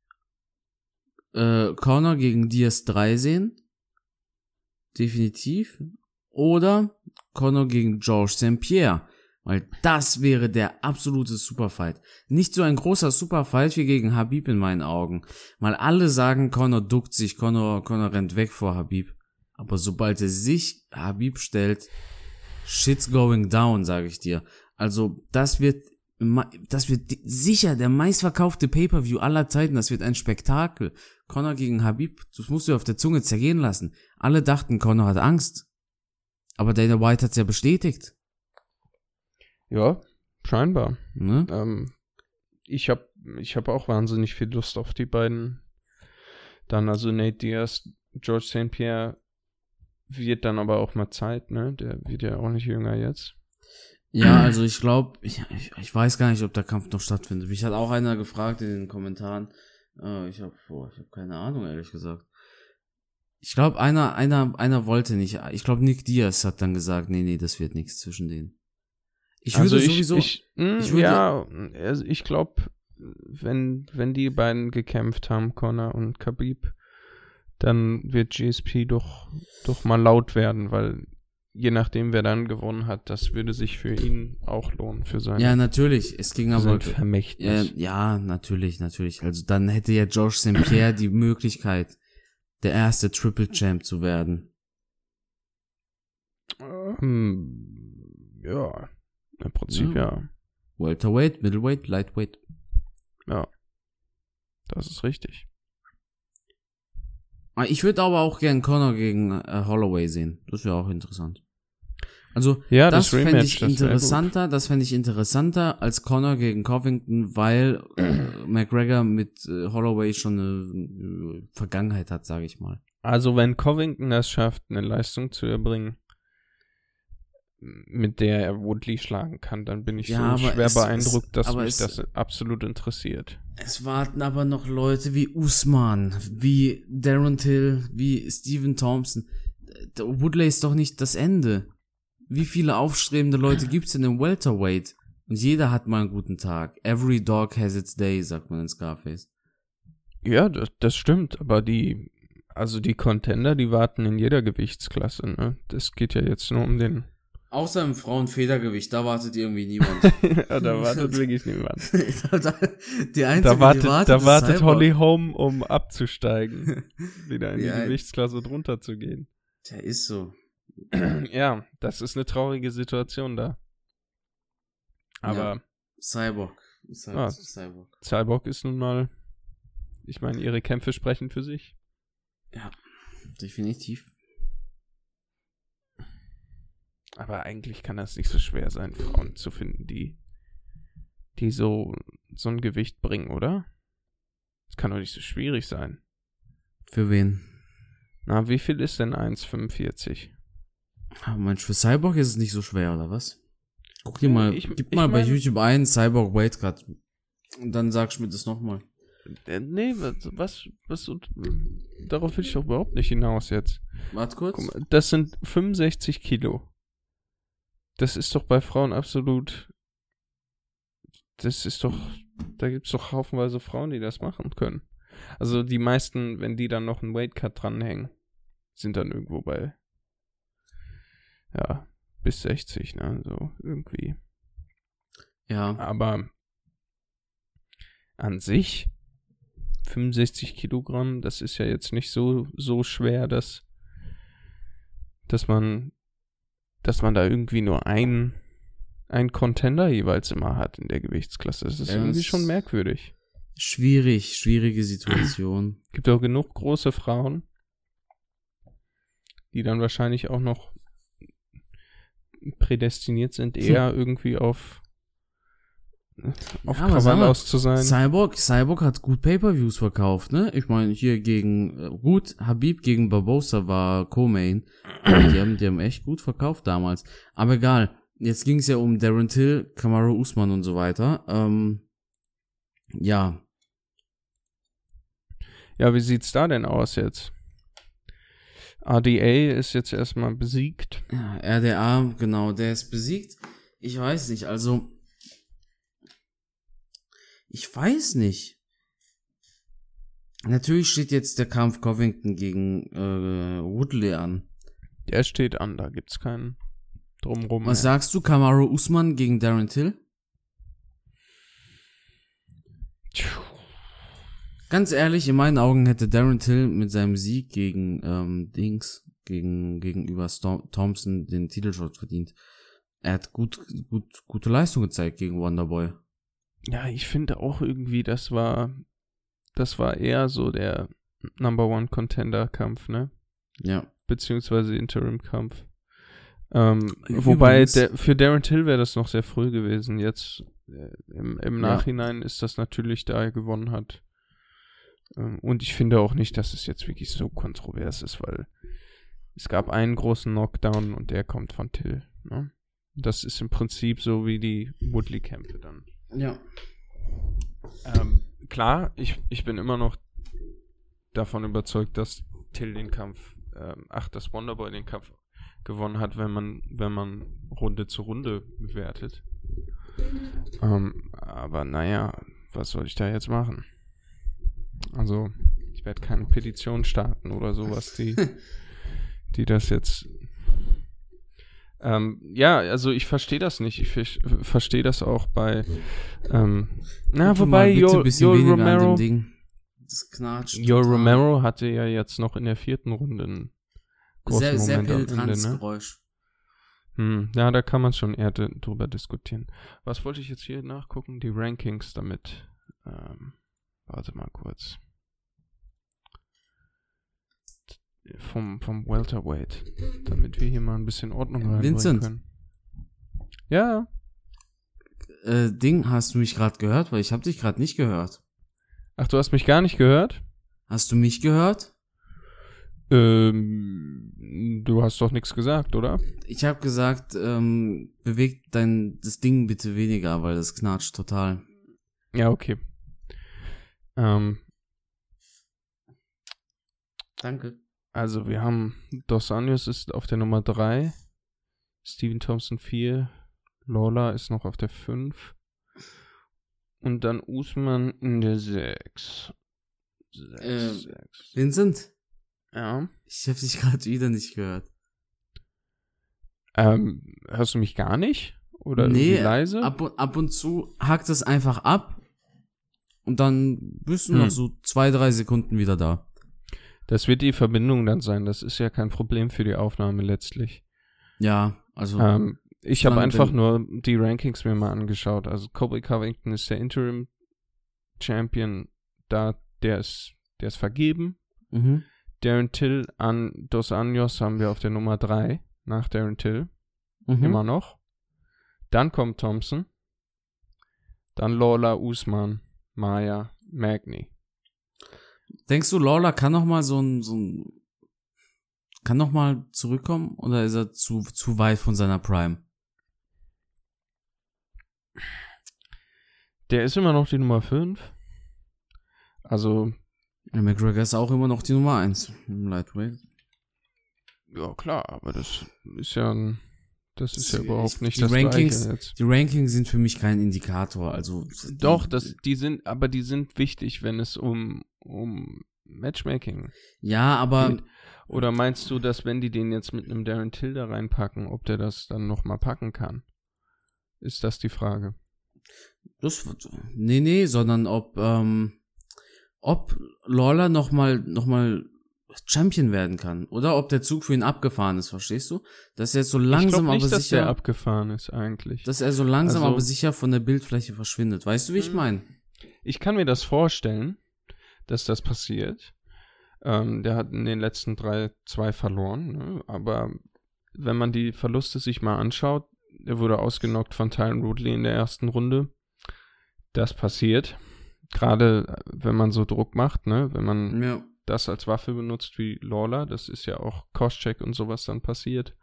Conor gegen Diaz 3 sehen. Definitiv. Oder Conor gegen Georges St. Pierre. Weil das wäre der absolute Superfight. Nicht so ein großer Superfight wie gegen Khabib in meinen Augen. Weil alle sagen, Conor duckt sich, Conor rennt weg vor Khabib. Aber sobald er sich Khabib stellt, shit's going down, sage ich dir. Also das wird sicher der meistverkaufte Pay-Per-View aller Zeiten. Das wird ein Spektakel. Conor gegen Khabib, das musst du auf der Zunge zergehen lassen. Alle dachten, Conor hat Angst. Aber Dana White hat's ja bestätigt. Ja, scheinbar. Ne? Ich hab auch wahnsinnig viel Lust auf die beiden. Dann also Nate Diaz, Georges St. Pierre wird dann aber auch mal Zeit, ne? Der wird ja auch nicht jünger jetzt. Ja, also ich glaube, ich weiß gar nicht, ob der Kampf noch stattfindet. Mich hat auch einer gefragt in den Kommentaren. Ich habe keine Ahnung, ehrlich gesagt. Ich glaube, einer wollte nicht. Ich glaube, Nick Diaz hat dann gesagt, nee, das wird nichts zwischen denen. Ich glaube, wenn die beiden gekämpft haben, Conor und Khabib, dann wird GSP doch mal laut werden, weil je nachdem, wer dann gewonnen hat, das würde sich für ihn auch lohnen, für sein. Ja, natürlich. Es ging aber Vermächtnis. Ja, natürlich. Also dann hätte ja Georges St. Pierre die Möglichkeit, der erste Triple Champ zu werden. Ja, im Prinzip ja. Welterweight, Middleweight, Lightweight. Ja, das ist richtig. Ich würde aber auch gern Conor gegen Holloway sehen. Das wäre auch interessant. Also, ja, das fände ich interessanter als Conor gegen Covington, weil McGregor mit Holloway schon eine Vergangenheit hat, sage ich mal. Also, wenn Covington das schafft, eine Leistung zu erbringen, mit der er Woodley schlagen kann, dann bin ich so schwer beeindruckt, dass mich das absolut interessiert. Es warten aber noch Leute wie Usman, wie Darren Till, wie Stephen Thompson. Woodley ist doch nicht das Ende. Wie viele aufstrebende Leute gibt's denn im Welterweight? Und jeder hat mal einen guten Tag. Every dog has its day, sagt man in Scarface. Ja, das stimmt, aber die Contender, die warten in jeder Gewichtsklasse, ne? Das geht ja jetzt nur um den... Außer im Frauenfedergewicht, da wartet irgendwie niemand. Ja, da wartet wirklich niemand. Die einzige, da wartet Holly Holm, um abzusteigen. Wieder in die Gewichtsklasse drunter zu gehen. Der ist so. Ja, das ist eine traurige Situation da. Aber Cyborg. Ist halt Cyborg. Cyborg ist nun mal, ich meine, ihre Kämpfe sprechen für sich. Ja, definitiv. Aber eigentlich kann das nicht so schwer sein, Frauen zu finden, die so ein Gewicht bringen, oder? Das kann doch nicht so schwierig sein. Für wen? Na, wie viel ist denn 1,45? Mensch, für Cyborg ist es nicht so schwer, oder was? Guck dir mal, gib mal bei YouTube ein, Cyborg Weight Cut. Und dann sagst du mir das nochmal. Nee, was, darauf will ich doch überhaupt nicht hinaus jetzt. Warte kurz. Guck mal, das sind 65 Kilo. Das ist doch bei Frauen absolut, da gibt's doch haufenweise Frauen, die das machen können. Also die meisten, wenn die dann noch einen Weightcut dranhängen, sind dann irgendwo bei, bis 60, ne, so irgendwie. Ja. Aber an sich 65 Kilogramm, das ist ja jetzt nicht so schwer, dass man da irgendwie nur ein Contender jeweils immer hat in der Gewichtsklasse. Das ist irgendwie schon merkwürdig. schwierige Situation. Gibt auch genug große Frauen, die dann wahrscheinlich auch noch prädestiniert sind, eher irgendwie auf Krawall zu sein. Cyborg hat gut Pay-Per-Views verkauft, ne? Ich meine, hier Habib gegen Barbosa war Co-Main. Die haben echt gut verkauft damals. Aber egal, jetzt ging es ja um Darren Till, Kamaru Usman und so weiter. Ja. Ja, wie sieht's da denn aus jetzt? RDA ist jetzt erstmal besiegt. Ja, RDA, genau, der ist besiegt. Ich weiß nicht, also ich weiß nicht. Natürlich steht jetzt der Kampf Covington gegen Woodley an. Der steht an, da gibt's keinen drumrum. Was sagst du, Kamaru Usman gegen Darren Till? Ganz ehrlich, in meinen Augen hätte Darren Till mit seinem Sieg gegen gegenüber Thompson den Titelshot verdient. Er hat gute Leistung gezeigt gegen Wonderboy. Ja, ich finde auch irgendwie, das war eher so der Number One Contender Kampf, ne? Ja. Beziehungsweise Interim Kampf. Wobei für Darren Till wäre das noch sehr früh gewesen. Jetzt im Nachhinein ist das natürlich, da er gewonnen hat. Und ich finde auch nicht, dass es jetzt wirklich so kontrovers ist, weil es gab einen großen Knockdown und der kommt von Till. Ne? Das ist im Prinzip so wie die Woodley-Kämpfe dann. Ja. Klar, ich bin immer noch davon überzeugt, dass Till den Kampf, dass Wonderboy den Kampf gewonnen hat, wenn man Runde zu Runde bewertet. Aber naja, was soll ich da jetzt machen? Also, ich werde keine Petition starten oder sowas, die das jetzt... ja, also ich verstehe das nicht. Ich verstehe das auch bei... wobei Yoel Romero... Das knatscht. Yoel Romero hatte ja jetzt noch in der 4. Runde einen großen sehr Moment am penetrantes Ende, ne? Geräusch. Ja, da kann man schon eher drüber diskutieren. Was wollte ich jetzt hier nachgucken? Die Rankings damit. Warte mal kurz. Vom Welterweight. Damit wir hier mal ein bisschen Ordnung reinbringen können. Ja. Hast du mich gerade gehört? Weil ich habe dich gerade nicht gehört. Ach, du hast mich gar nicht gehört? Hast du mich gehört? Du hast doch nichts gesagt, oder? Ich habe gesagt, bewegt das Ding bitte weniger, weil das knatscht total. Ja, okay. Danke. Also wir haben Dos Anjos ist auf der Nummer 3, Stephen Thompson 4, Lawler ist noch auf der 5 und dann Usman in der 6. 6. Vincent? Ja? Ich habe dich gerade wieder nicht gehört. Hörst du mich gar nicht? Oder irgendwie leise? Ab und zu hackt es einfach ab und dann bist du noch so 2-3 Sekunden wieder da. Das wird die Verbindung dann sein. Das ist ja kein Problem für die Aufnahme letztlich. Ja, also... ich habe einfach nur die Rankings mir mal angeschaut. Also Colby Covington ist der Interim Champion. Der ist vergeben. Mhm. Darren Till an Dos Anjos haben wir auf der Nummer 3 nach Darren Till. Immer noch. Dann kommt Thompson. Dann Lawler, Usman, Maia, Magny. Denkst du, Lawler kann noch mal kann noch mal zurückkommen oder ist er zu weit von seiner Prime? Der ist immer noch die Nummer 5. Also McGregor ist auch immer noch die Nummer 1 im Lightweight. Ja, klar, aber das ist ja überhaupt nicht das Rankings, Gleiche jetzt. Die Rankings sind für mich kein Indikator, also... Doch, die sind wichtig, wenn es um Matchmaking ja, aber... geht. Oder meinst du, dass wenn die den jetzt mit einem Darren Till da reinpacken, ob der das dann nochmal packen kann? Ist das die Frage? Nee, sondern ob Lawler noch mal Champion werden kann. Oder ob der Zug für ihn abgefahren ist, verstehst du? Dass er jetzt so langsam aber sicher... dass der abgefahren ist eigentlich. Dass er so langsam aber sicher von der Bildfläche verschwindet. Weißt du, wie ich meine? ich kann mir das vorstellen, dass das passiert. Der hat in den letzten 2 verloren, ne? Aber wenn man die Verluste sich mal anschaut, er wurde ausgenockt von Tyron Woodley in der ersten Runde. Das passiert. Gerade wenn man so Druck macht, ne? Wenn man das als Waffe benutzt wie Lawler, das ist ja auch Koscheck und sowas dann passiert.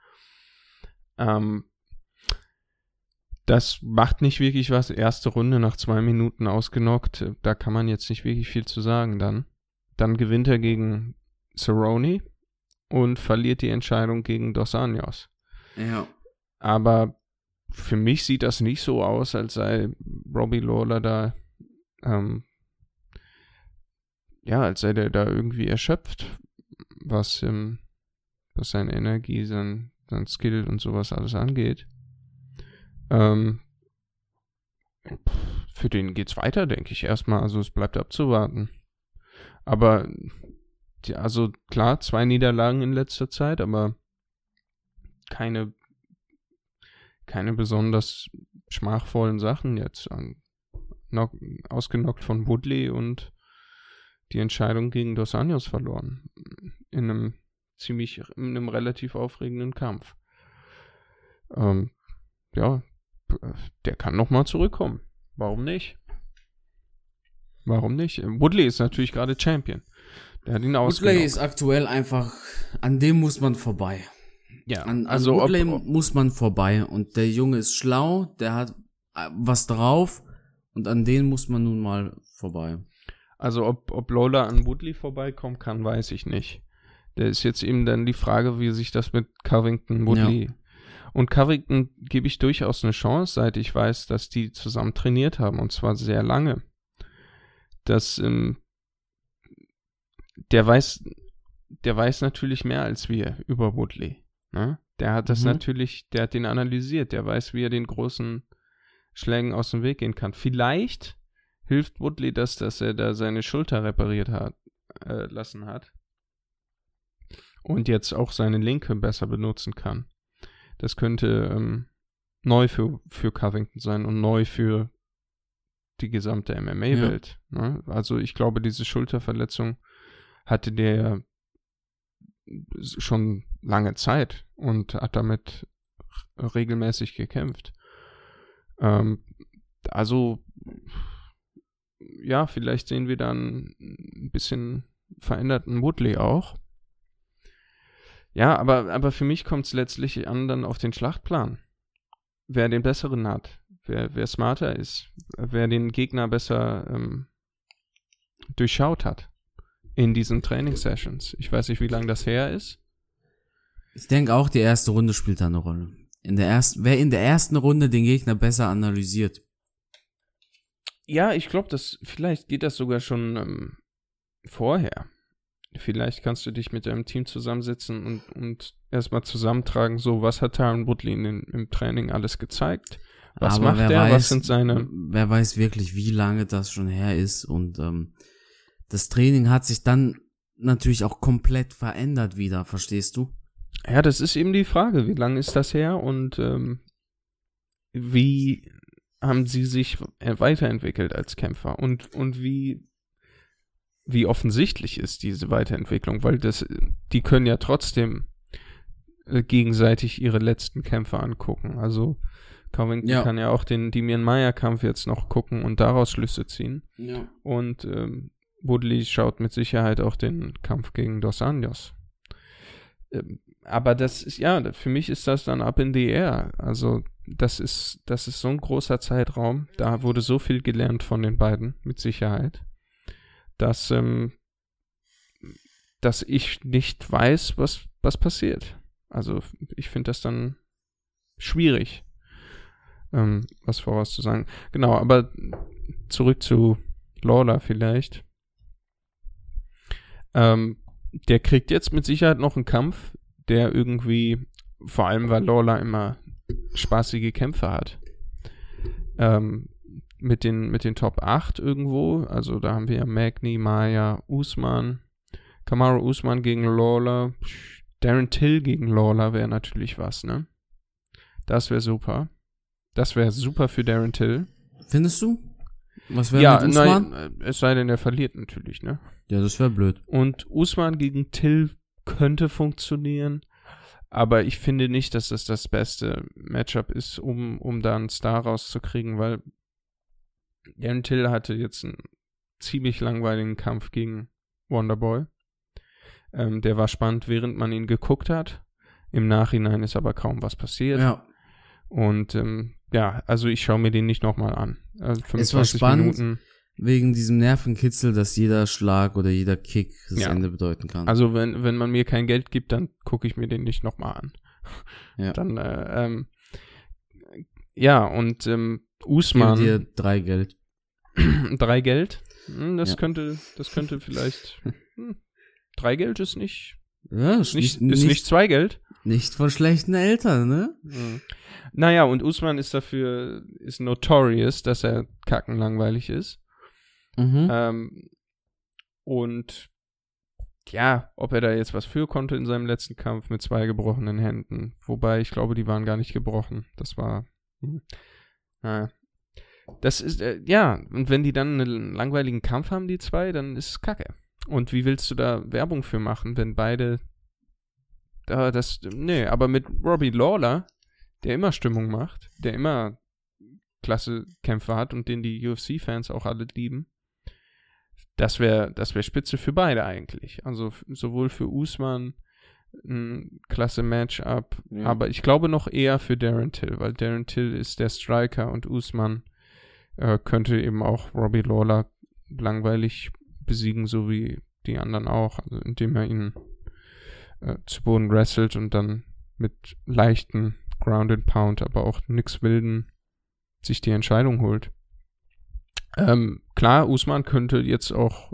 Das macht nicht wirklich was. Erste Runde nach 2 Minuten ausgenockt. Da kann man jetzt nicht wirklich viel zu sagen dann. Dann gewinnt er gegen Cerrone und verliert die Entscheidung gegen Dos Anjos. Ja. Aber für mich sieht das nicht so aus, als sei Robbie Lawler da, als sei der da irgendwie erschöpft, was seine Energie, sein Skill und sowas alles angeht. Für den geht's weiter, denke ich erstmal. Also es bleibt abzuwarten. Aber, also klar, 2 Niederlagen in letzter Zeit, aber keine besonders schmachvollen Sachen jetzt. Ausgenockt von Woodley und die Entscheidung gegen Dos Anjos verloren. In einem relativ aufregenden Kampf. Der kann nochmal zurückkommen. Warum nicht? Woodley ist natürlich gerade Champion. Der hat ihn ausgenockt. Woodley ist aktuell einfach, an dem muss man vorbei. Ja, an Woodley muss man vorbei. Und der Junge ist schlau, der hat was drauf und an den muss man nun mal vorbei. Also ob Lawler an Woodley vorbeikommen kann, weiß ich nicht. Da ist jetzt eben dann die Frage, wie sich das mit Covington, Woodley... Ja. Und Covington gebe ich durchaus eine Chance, seit ich weiß, dass die zusammen trainiert haben, und zwar sehr lange. Der weiß natürlich mehr als wir über Woodley. Ne? Der hat das natürlich, der hat den analysiert, der weiß, wie er den großen Schlägen aus dem Weg gehen kann. Vielleicht hilft Woodley das, dass er da seine Schulter repariert lassen hat und jetzt auch seine linke besser benutzen kann. Das könnte neu für Covington sein und neu für die gesamte MMA-Welt. Ja. Ne? Also ich glaube, diese Schulterverletzung hatte der schon lange Zeit und hat damit regelmäßig gekämpft. Also ja, vielleicht sehen wir dann ein bisschen veränderten Woodley auch. Ja, aber für mich kommt es letztlich an dann auf den Schlachtplan. Wer den besseren hat, wer smarter ist, wer den Gegner besser durchschaut hat in diesen Trainingssessions. Ich weiß nicht, wie lange das her ist. Ich denke auch, die erste Runde spielt da eine Rolle. Wer in der ersten Runde den Gegner besser analysiert. Ja, ich glaube, vielleicht geht das sogar schon vorher. Vielleicht kannst du dich mit deinem Team zusammensetzen und erstmal zusammentragen, so, was hat Tyron Woodley im Training alles gezeigt? Was aber macht er? Was sind seine... Wer weiß wirklich, wie lange das schon her ist, und das Training hat sich dann natürlich auch komplett verändert wieder, verstehst du? Ja, das ist eben die Frage, wie lange ist das her und wie haben sie sich weiterentwickelt als Kämpfer und wie offensichtlich ist diese Weiterentwicklung, weil die können ja trotzdem gegenseitig ihre letzten Kämpfe angucken. Also Covington kann ja auch den Demian Maia-Kampf jetzt noch gucken und daraus Schlüsse ziehen. Ja. Und Woodley schaut mit Sicherheit auch den Kampf gegen Dos Anjos. Aber das ist, ja, für mich ist das dann up in the air. Also das ist so ein großer Zeitraum. Da wurde so viel gelernt von den beiden, mit Sicherheit, dass ich nicht weiß, was passiert. Also ich finde das dann schwierig, was vorauszusagen. Genau, aber zurück zu Lawler vielleicht. Der kriegt jetzt mit Sicherheit noch einen Kampf, der irgendwie, vor allem weil Lawler immer spaßige Kämpfe hat, mit den Top 8 irgendwo, also da haben wir ja Magny, Maia, Usman, Kamaru Usman gegen Lawler, Darren Till gegen Lawler wäre natürlich was, ne? Das wäre super. Das wäre super für Darren Till. Findest du? Was wäre mit Usman? Nein, es sei denn, er verliert natürlich, ne? Ja, das wäre blöd. Und Usman gegen Till könnte funktionieren, aber ich finde nicht, dass das beste Matchup ist, um da einen Star rauszukriegen, weil Darren Till hatte jetzt einen ziemlich langweiligen Kampf gegen Wonderboy. Der war spannend, während man ihn geguckt hat. Im Nachhinein ist aber kaum was passiert. Ja. Und also ich schaue mir den nicht nochmal an. 25 es war spannend, Minuten. Wegen diesem Nervenkitzel, dass jeder Schlag oder jeder Kick das Ende bedeuten kann. Also wenn man mir kein Geld gibt, dann gucke ich mir den nicht nochmal an. Ja. Dann, Usman. Ich gebe dir 3 Geld. 3 Geld? Das könnte vielleicht. 3 Geld ist nicht. Ja, ist nicht 2 Geld. Nicht von schlechten Eltern, ne? Mhm. Naja, und Usman ist notorious, dass er kackenlangweilig ist. Mhm. Und ja, ob er da jetzt was für konnte in seinem letzten Kampf mit 2 gebrochenen Händen. Wobei, ich glaube, die waren gar nicht gebrochen. Das war. Naja. Das ist, und wenn die dann einen langweiligen Kampf haben, die 2, dann ist es kacke. Und wie willst du da Werbung für machen, wenn beide aber mit Robbie Lawler, der immer Stimmung macht, der immer klasse Kämpfe hat und den die UFC-Fans auch alle lieben, das wär spitze für beide eigentlich. Also sowohl für Usman ein klasse Matchup, aber ich glaube noch eher für Darren Till, weil Darren Till ist der Striker und Usman könnte eben auch Robbie Lawler langweilig besiegen, so wie die anderen auch, also indem er ihn zu Boden wrestelt und dann mit leichten Ground and Pound, aber auch nix Wilden sich die Entscheidung holt. Klar, Usman könnte jetzt auch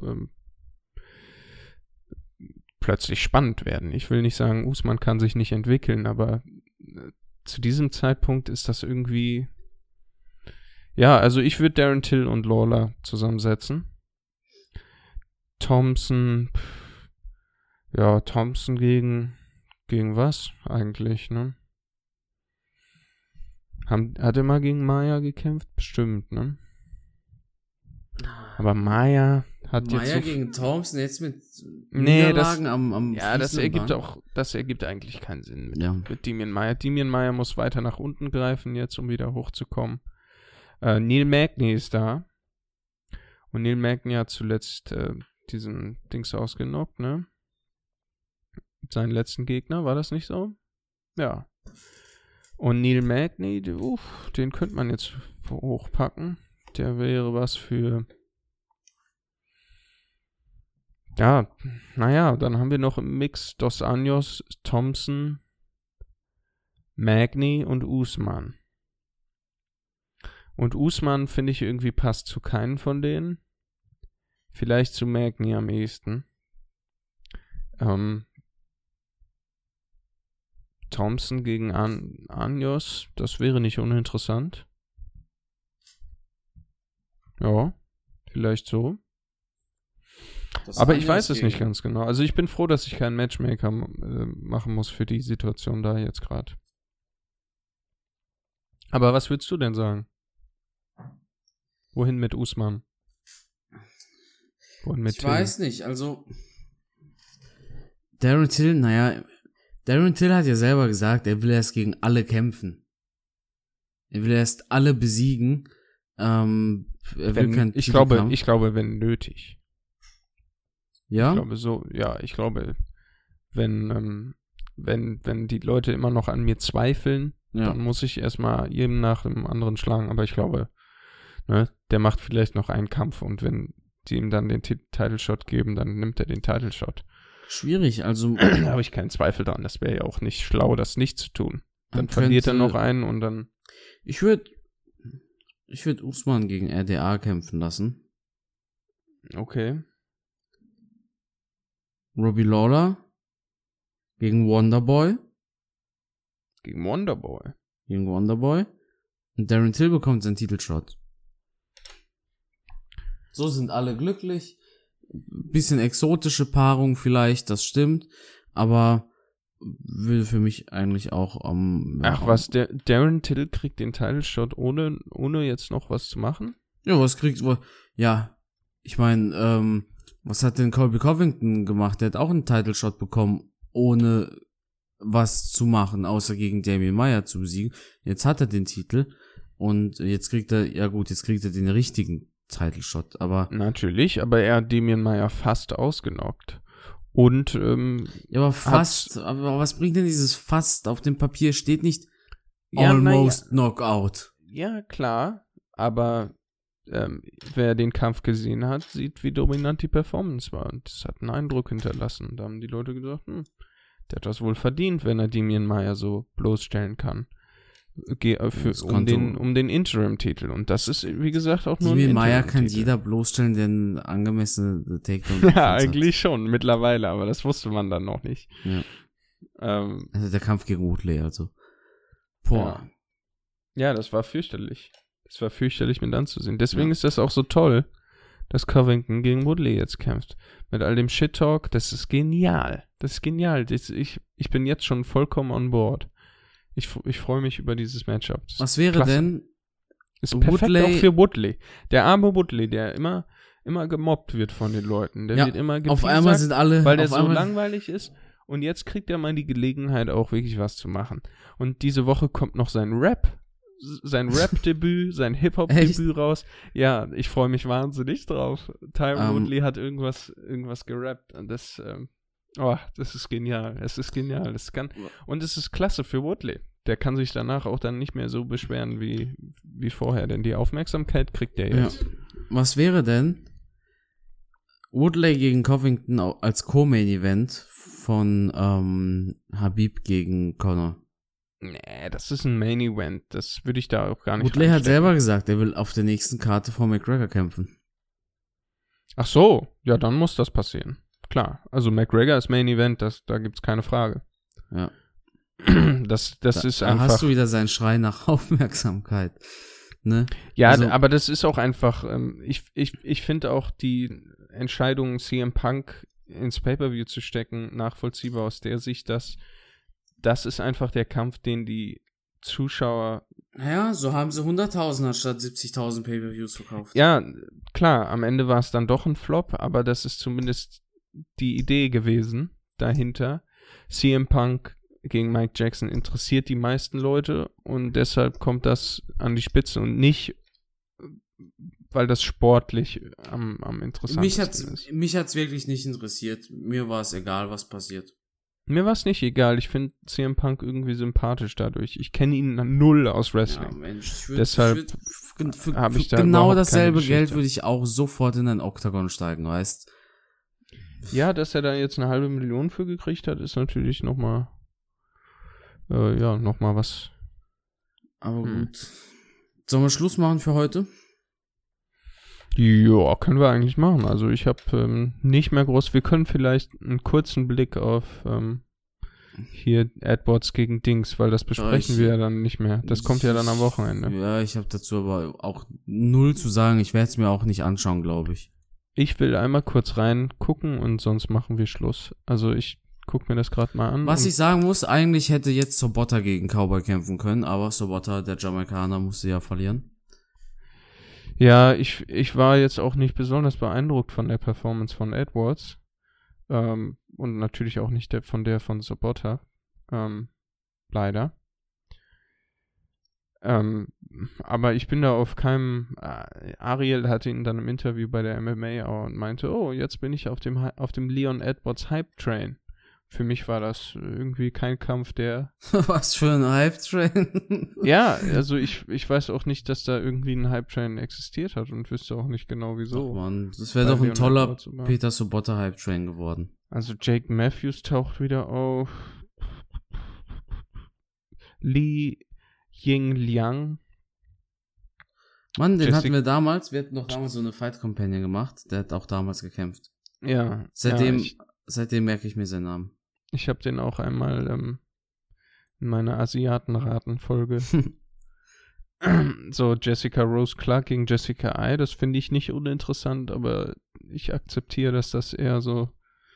plötzlich spannend werden. Ich will nicht sagen, Usman kann sich nicht entwickeln, aber zu diesem Zeitpunkt ist das irgendwie. Ja, also ich würde Darren Till und Lawler zusammensetzen. Thompson gegen was eigentlich, ne? Hat er mal gegen Maia gekämpft? Bestimmt, ne? Aber Maia hat jetzt Maia gegen Thompson jetzt mit Niederlagen am das ergibt eigentlich keinen Sinn mit Demian Maia. Demian Maia muss weiter nach unten greifen jetzt, um wieder hochzukommen. Neil Magny ist da. Und Neil Magny hat zuletzt diesen Dings ausgenockt, ne? Seinen letzten Gegner, war das nicht so? Ja. Und Neil Magny, den könnte man jetzt hochpacken. Der wäre was für. Ja, naja, dann haben wir noch im Mix Dos Anjos, Thompson, Magny und Usman. Und Usman, finde ich, irgendwie passt zu keinen von denen. Vielleicht zu Magny am ehesten. Thompson gegen Anjos, das wäre nicht uninteressant. Ja, vielleicht so. Aber ich weiß es nicht ganz genau. Also ich bin froh, dass ich keinen Matchmaker machen muss für die Situation da jetzt gerade. Aber was würdest du denn sagen? Wohin mit Usman? Wohin mit Till? Weiß nicht, also Darren Till hat ja selber gesagt, er will erst gegen alle kämpfen. Er will erst alle besiegen. Ich glaube, wenn nötig. Ja? Ich glaube, wenn die Leute immer noch an mir zweifeln, dann muss ich erstmal jedem nach dem anderen schlagen. Aber ich glaube, ne, der macht vielleicht noch einen Kampf und wenn die ihm dann den Title-Shot geben, dann nimmt er den Title-Shot. Schwierig, also. Da habe ich keinen Zweifel dran. Das wäre ja auch nicht schlau, das nicht zu tun. Dann verliert er noch einen und dann. Ich würde Usman gegen RDA kämpfen lassen. Okay. Robbie Lawler gegen Wonderboy. Gegen Wonderboy. Und Darren Till bekommt seinen Titelshot. So sind alle glücklich. Bisschen exotische Paarung vielleicht, das stimmt. Aber will für mich eigentlich auch Darren Till kriegt den Title-Shot ohne jetzt noch was zu machen? Ja, ich meine, was hat denn Colby Covington gemacht? Der hat auch einen Title-Shot bekommen, ohne was zu machen, außer gegen Damian Maia zu besiegen. Jetzt hat er den Titel und jetzt kriegt er den richtigen Title-Shot, aber... Natürlich, aber er hat Damian Maia fast ausgenockt. Und, ja, aber fast, aber was bringt denn dieses fast? Auf dem Papier steht nicht ja, almost Knockout. Ja, klar, aber wer den Kampf gesehen hat, sieht, wie dominant die Performance war. Und das hat einen Eindruck hinterlassen. Da haben die Leute gesagt, der hat das wohl verdient, wenn er Damian Maia so bloßstellen kann. Um den Interim-Titel. Und das ist, wie gesagt, auch nur ein Damian Maia Interim-Titel. kann jeder bloßstellen, der einen angemessene Takedown Ja, eigentlich schon, mittlerweile, aber das wusste man dann noch nicht. Ja. Also der Kampf gegen Woodley, also. Boah. Ja, das war fürchterlich. Es war fürchterlich mit anzusehen. Deswegen ist das auch so toll, dass Covington gegen Woodley jetzt kämpft. Mit all dem Shit-Talk, das ist genial. Das ist genial. Ich bin jetzt schon vollkommen on board. Ich freue mich über dieses Matchup. Was wäre denn? Ist perfekt auch für Woodley. Der arme Woodley, der immer gemobbt wird von den Leuten. Der wird immer auf einmal sind alle... Weil der so langweilig ist. Und jetzt kriegt er mal die Gelegenheit, auch wirklich was zu machen. Und diese Woche kommt noch sein Rap-Debüt, sein Hip-Hop-Debüt raus. Ja, ich freue mich wahnsinnig drauf. Tyron Woodley hat irgendwas gerappt. Und das ist genial. Es ist genial. Und es ist klasse für Woodley. Der kann sich danach auch dann nicht mehr so beschweren wie vorher, denn die Aufmerksamkeit kriegt er jetzt. Ja. Was wäre denn Woodley gegen Covington als Co-Main-Event von Habib gegen Conor? Nee, das ist ein Main-Event. Das würde ich da auch gar nicht Woodley hat selber gesagt, er will auf der nächsten Karte vor McGregor kämpfen. Ach so, ja, dann muss das passieren. Klar, also McGregor ist Main Event, da gibt's keine Frage. Ja. Das ist da einfach... hast du wieder seinen Schrei nach Aufmerksamkeit, ne? Ja, also, aber das ist auch einfach, ich finde auch die Entscheidung, CM Punk ins Pay-Per-View zu stecken, nachvollziehbar aus der Sicht, dass das ist einfach der Kampf, den die Zuschauer... Ja, so haben sie 100.000 anstatt 70.000 Pay-Per-Views verkauft. Ja, klar, am Ende war es dann doch ein Flop, aber das ist zumindest die Idee gewesen dahinter. CM Punk gegen Mike Jackson interessiert die meisten Leute und deshalb kommt das an die Spitze und nicht, weil das sportlich am interessantesten ist. Mich hat's wirklich nicht interessiert. Mir war es egal, was passiert. Mir war es nicht egal. Ich finde CM Punk irgendwie sympathisch dadurch. Ich kenne ihn null aus Wrestling. Ja, Mensch, deshalb habe ich da genau dasselbe Geld würde ich auch sofort in ein Oktagon steigen, weißt? Ja, dass er da jetzt 500.000 für gekriegt hat, ist natürlich nochmal was. Aber gut. Sollen wir Schluss machen für heute? Ja, können wir eigentlich machen. Also ich habe nicht mehr groß. Wir können vielleicht einen kurzen Blick auf hier Edwards gegen Dings, weil das besprechen wir ja dann nicht mehr. Das kommt ja dann am Wochenende. Ja, ich habe dazu aber auch null zu sagen. Ich werde es mir auch nicht anschauen, glaube ich. Ich will einmal kurz reingucken und sonst machen wir Schluss. Also ich guck mir das gerade mal an. Was ich sagen muss, eigentlich hätte jetzt Sobotta gegen Cowboy kämpfen können, aber Sobotta, der Jamaikaner, musste ja verlieren. Ja, ich war jetzt auch nicht besonders beeindruckt von der Performance von Edwards. Und natürlich auch nicht von Sobotta. Leider. Aber ich bin da auf keinem... Ariel hatte ihn dann im Interview bei der MMA und meinte, oh, jetzt bin ich auf dem Leon Edwards Hype Train. Für mich war das irgendwie kein Kampf, der... Was für ein Hype-Train? Ja, also ich weiß auch nicht, dass da irgendwie ein Hype-Train existiert hat und wüsste auch nicht genau, wieso. Ach Mann, das wäre doch ein toller Peter Sobotta Hype-Train geworden. Also Jake Matthews taucht wieder auf. Li Ying Liang. Mann, den hatten wir damals. Wir hatten doch damals so eine Fight-Companion gemacht. Der hat auch damals gekämpft. Ja. Seitdem merke ich mir seinen Namen. Ich habe den auch einmal in meiner Asiatenraten-Folge. So Jessica Rose Clark gegen Jessica Ai, das finde ich nicht uninteressant, aber ich akzeptiere, dass das eher so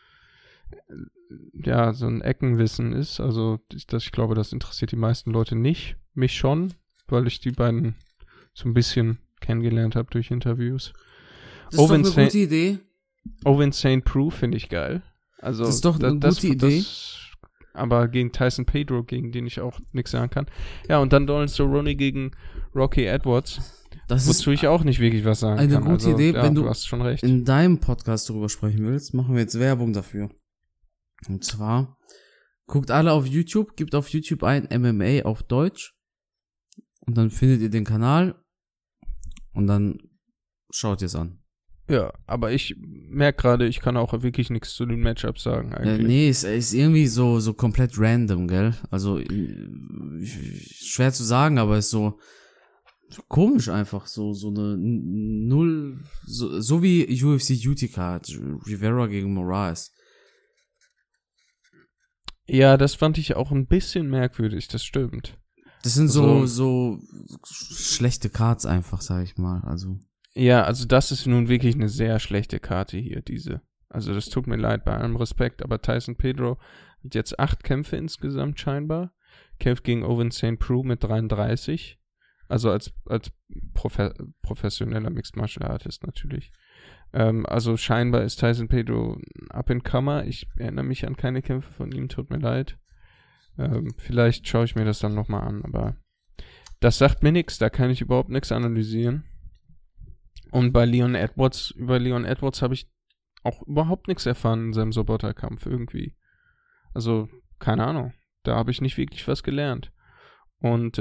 so ein Eckenwissen ist. Also ich glaube, das interessiert die meisten Leute nicht. Mich schon, weil ich die beiden so ein bisschen kennengelernt habe durch Interviews. Das ist doch eine gute Idee. Owen St. Preux finde ich geil. Also, das ist doch eine gute Idee. Aber gegen Tyson Pedro, gegen den ich auch nichts sagen kann. Ja, und dann Donald Cerrone gegen Rocky Edwards. Wozu ich auch nicht wirklich was sagen kann. Eine gute Idee, ja, wenn du hast schon recht. in deinem Podcast darüber sprechen willst, machen wir jetzt Werbung dafür. Und zwar, guckt alle auf YouTube, gebt auf YouTube ein MMA auf Deutsch und dann findet ihr den Kanal und dann schaut ihr es an. Ja, aber ich merke gerade, ich kann auch wirklich nichts zu den Matchups sagen eigentlich. Nee, es ist irgendwie so komplett random, gell? Also, schwer zu sagen, aber es ist so komisch einfach, so eine Null, so wie UFC Utica, Rivera gegen Moraes. Ja, das fand ich auch ein bisschen merkwürdig, das stimmt. Das sind so schlechte Cards einfach, sag ich mal, also. Ja, also das ist nun wirklich eine sehr schlechte Karte hier, diese. Also das tut mir leid, bei allem Respekt, aber Tyson Pedro hat jetzt 8 Kämpfe insgesamt scheinbar, kämpft gegen Owen St. Preux mit 33, also als professioneller Mixed Martial Artist natürlich. Also scheinbar ist Tyson Pedro up and comer, ich erinnere mich an keine Kämpfe von ihm, tut mir leid. Vielleicht schaue ich mir das dann nochmal an, aber das sagt mir nichts, da kann ich überhaupt nichts analysieren. Und über Leon Edwards habe ich auch überhaupt nichts erfahren in seinem Sobota-Kampf irgendwie. Also, keine Ahnung. Da habe ich nicht wirklich was gelernt. Und,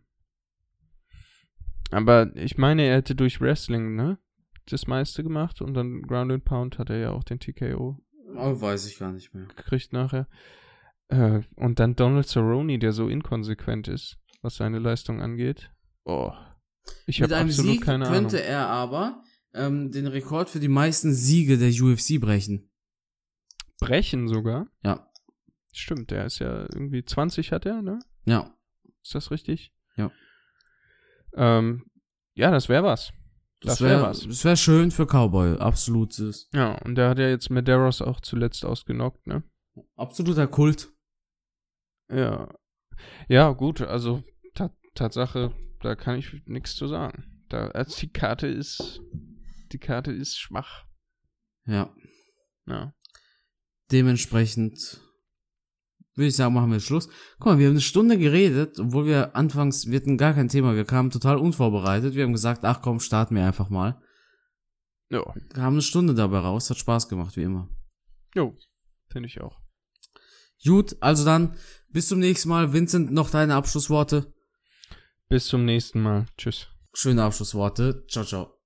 aber ich meine, er hätte durch Wrestling, ne, das meiste gemacht und dann Ground and Pound hat er ja auch den TKO. Oh, weiß ich gar nicht mehr. Gekriegt nachher. Und dann Donald Cerrone, der so inkonsequent ist, was seine Leistung angeht. Oh. Ich habe absolut Sieg keine Ahnung. Könnte er aber den Rekord für die meisten Siege der UFC brechen. Brechen sogar? Ja. Stimmt, der ist ja irgendwie 20 hat er, ne? Ja. Ist das richtig? Ja. Ja, das wäre was. Das wäre was. Das wäre schön für Cowboy, absolutes. Ja, und der hat ja jetzt Medeiros auch zuletzt ausgenockt, ne? Absoluter Kult. Ja. Ja, gut, also Tatsache, da kann ich nichts zu sagen. Die Karte ist schwach. Ja. Ja. Dementsprechend würde ich sagen, machen wir Schluss. Guck mal, wir haben eine Stunde geredet, obwohl wir hatten gar kein Thema, wir kamen total unvorbereitet. Wir haben gesagt, ach komm, starten wir einfach mal. Ja. Wir haben eine Stunde dabei raus, hat Spaß gemacht, wie immer. Jo, finde ich auch. Gut, also dann, bis zum nächsten Mal. Vincent, noch deine Abschlussworte? Bis zum nächsten Mal. Tschüss. Schöne Abschlussworte. Ciao, ciao.